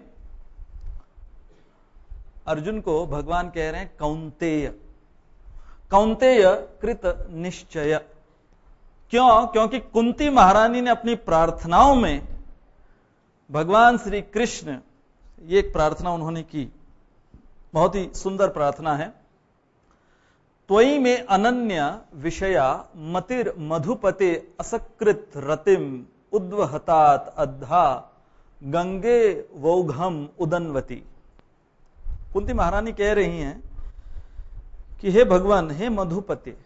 अर्जुन को भगवान कह रहे हैं कौन्तेय। कौन्तेय कृत निश्चय। क्यों? क्योंकि कुंती महारानी ने अपनी प्रार्थनाओं में भगवान श्री कृष्ण, ये एक प्रार्थना उन्होंने की, बहुत ही सुंदर प्रार्थना है। त्वयि में अनन्य विषया मतिर मधुपते असकृत रतिम उद्वहतात अद्धा गंगे वौघम उदन्वती। कुंती महारानी कह रही हैं कि हे भगवान, हे मधुपते,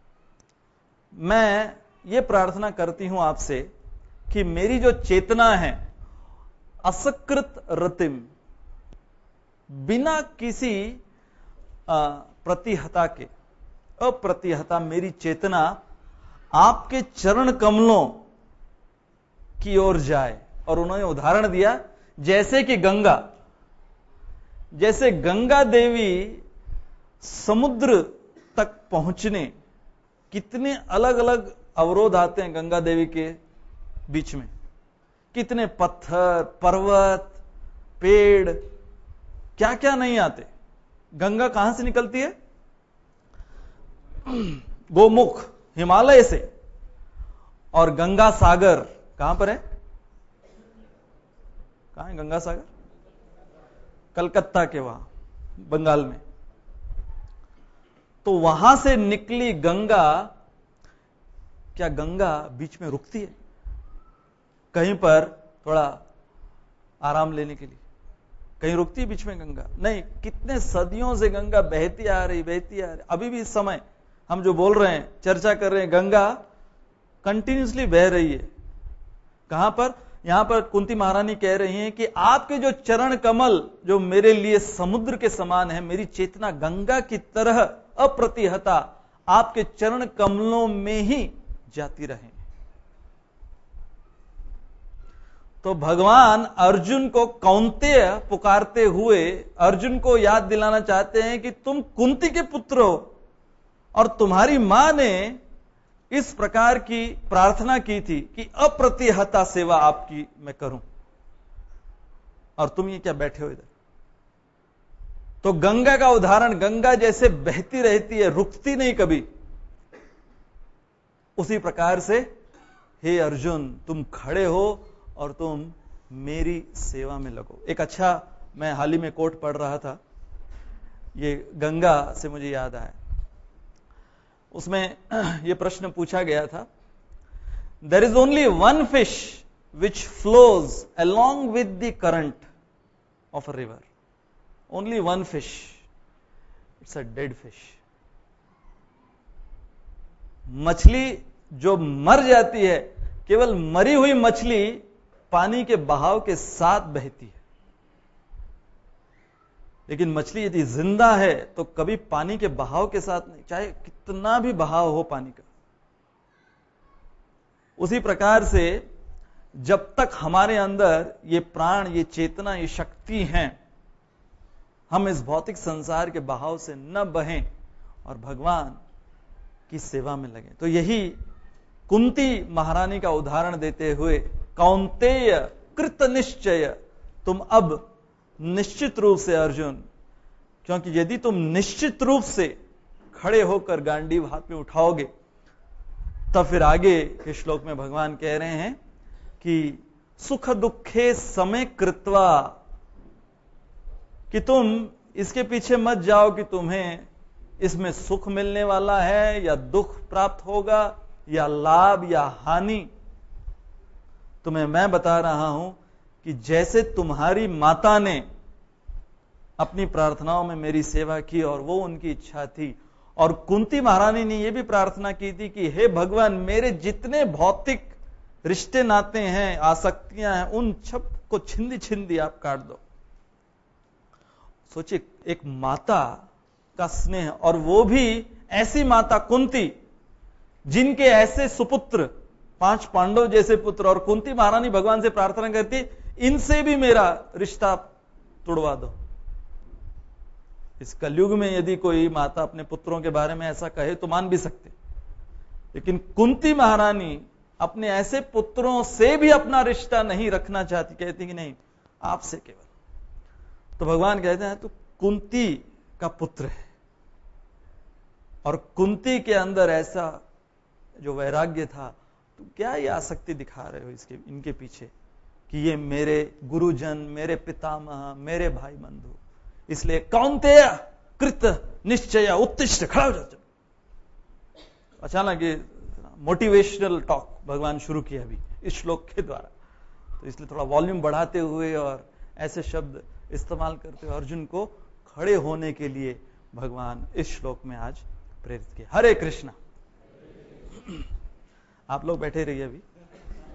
मैं ये प्रार्थना करती हूं आपसे कि मेरी जो चेतना है असकृत रतिम, बिना किसी प्रतिहता के, अप्रतिहता मेरी चेतना आपके चरण कमलों की ओर जाए। और उन्होंने उदाहरण दिया जैसे कि गंगा, जैसे गंगा देवी समुद्र तक पहुंचने कितने अलग अलग अवरोध आते हैं गंगा देवी के बीच में, कितने पत्थर, पर्वत, पेड़, क्या क्या नहीं आते। गंगा कहां से निकलती है? गोमुख, हिमालय से। और गंगा सागर कहां पर है? कहां है गंगा सागर? कलकत्ता के वहां, बंगाल में। तो वहां से निकली गंगा, क्या गंगा बीच में रुकती है कहीं पर थोड़ा आराम लेने के लिए? कहीं रुकती है बीच में गंगा? नहीं। कितने सदियों से गंगा बहती आ रही, बहती आ रही। अभी भी इस समय हम जो बोल रहे हैं, चर्चा कर रहे हैं, गंगा कंटिन्यूसली बह रही है। कहां पर? यहां पर कुंती महारानी कह रही हैं कि आपके जो चरण कमल जो मेरे लिए समुद्र के समान है, मेरी चेतना गंगा की तरह अप्रतिहता आपके चरण कमलों में ही जाती रहे। तो भगवान अर्जुन को कौन्तेय पुकारते हुए अर्जुन को याद दिलाना चाहते हैं कि तुम कुंती के पुत्र हो और तुम्हारी मां ने इस प्रकार की प्रार्थना की थी कि अप्रतिहता सेवा आपकी मैं करूं, और तुम ये क्या बैठे हो इधर। तो गंगा का उदाहरण, गंगा जैसे बहती रहती है, रुकती नहीं कभी, उसी प्रकार से हे अर्जुन तुम खड़े हो और तुम मेरी सेवा में लगो। एक अच्छा, मैं हाल ही में कोट पढ़ रहा था, ये गंगा से मुझे याद आया। उसमें यह प्रश्न पूछा गया था, there is only one fish which flows along with the current of a river, only one fish, it's a dead fish. मछली जो मर जाती है, केवल मरी हुई मछली पानी के बहाव के साथ बहती है, लेकिन मछली यदि जिंदा है तो कभी पानी के बहाव के साथ नहीं, चाहे कितना भी बहाव हो पानी का। उसी प्रकार से जब तक हमारे अंदर ये प्राण, ये चेतना, ये शक्ति हैं, हम इस भौतिक संसार के बहाव से न बहें और भगवान की सेवा में लगे। तो यही कुंती महारानी का उदाहरण देते हुए, कौन्तेय कृत निश्चय, तुम अब निश्चित रूप से अर्जुन, क्योंकि यदि तुम निश्चित रूप से खड़े होकर गांडीव हाथ में उठाओगे, तब फिर आगे के श्लोक में भगवान कह रहे हैं कि सुख दुखे समय कृत्वा, कि तुम इसके पीछे मत जाओ कि तुम्हें इसमें सुख मिलने वाला है या दुख प्राप्त होगा या लाभ या हानि। तुम्हें मैं बता रहा हूं कि जैसे तुम्हारी माता ने अपनी प्रार्थनाओं में मेरी सेवा की और वो उनकी इच्छा थी, और कुंती महारानी ने यह भी प्रार्थना की थी कि हे भगवान, मेरे जितने भौतिक रिश्ते नाते हैं, आसक्तियां हैं, उन सब को छिंदी छिंदी आप काट दो। सोचिए, एक माता का स्नेह, और वो भी ऐसी माता कुंती जिनके ऐसे सुपुत्र, पांच पांडव जैसे पुत्र, और कुंती महारानी भगवान से प्रार्थना करती, इनसे भी मेरा रिश्ता तोड़वा दो। इस कलयुग में यदि कोई माता अपने पुत्रों के बारे में ऐसा कहे तो मान भी सकते, लेकिन कुंती महारानी अपने ऐसे पुत्रों से भी अपना रिश्ता नहीं रखना चाहती, कहती कि नहीं, आपसे केवल। तो भगवान कहते हैं तू कुंती का पुत्र है, और कुंती के अंदर ऐसा जो वैराग्य था, तो क्या ये आसक्ति दिखा रहे हो इसके इनके पीछे कि ये मेरे गुरुजन, मेरे पितामह, मेरे भाई बंधु। इसलिए कौन्तेय कृत निश्चय उत्तिष्ठ, खड़ा हो जाओ। अचानक ये मोटिवेशनल टॉक भगवान शुरू किया अभी इस श्लोक के द्वारा, तो इसलिए थोड़ा वॉल्यूम बढ़ाते हुए और ऐसे शब्द इस्तेमाल करते हुए अर्जुन को खड़े होने के लिए भगवान इस श्लोक में आज प्रेरित किया। हरे कृष्णा। आप लोग बैठे रहिए अभी।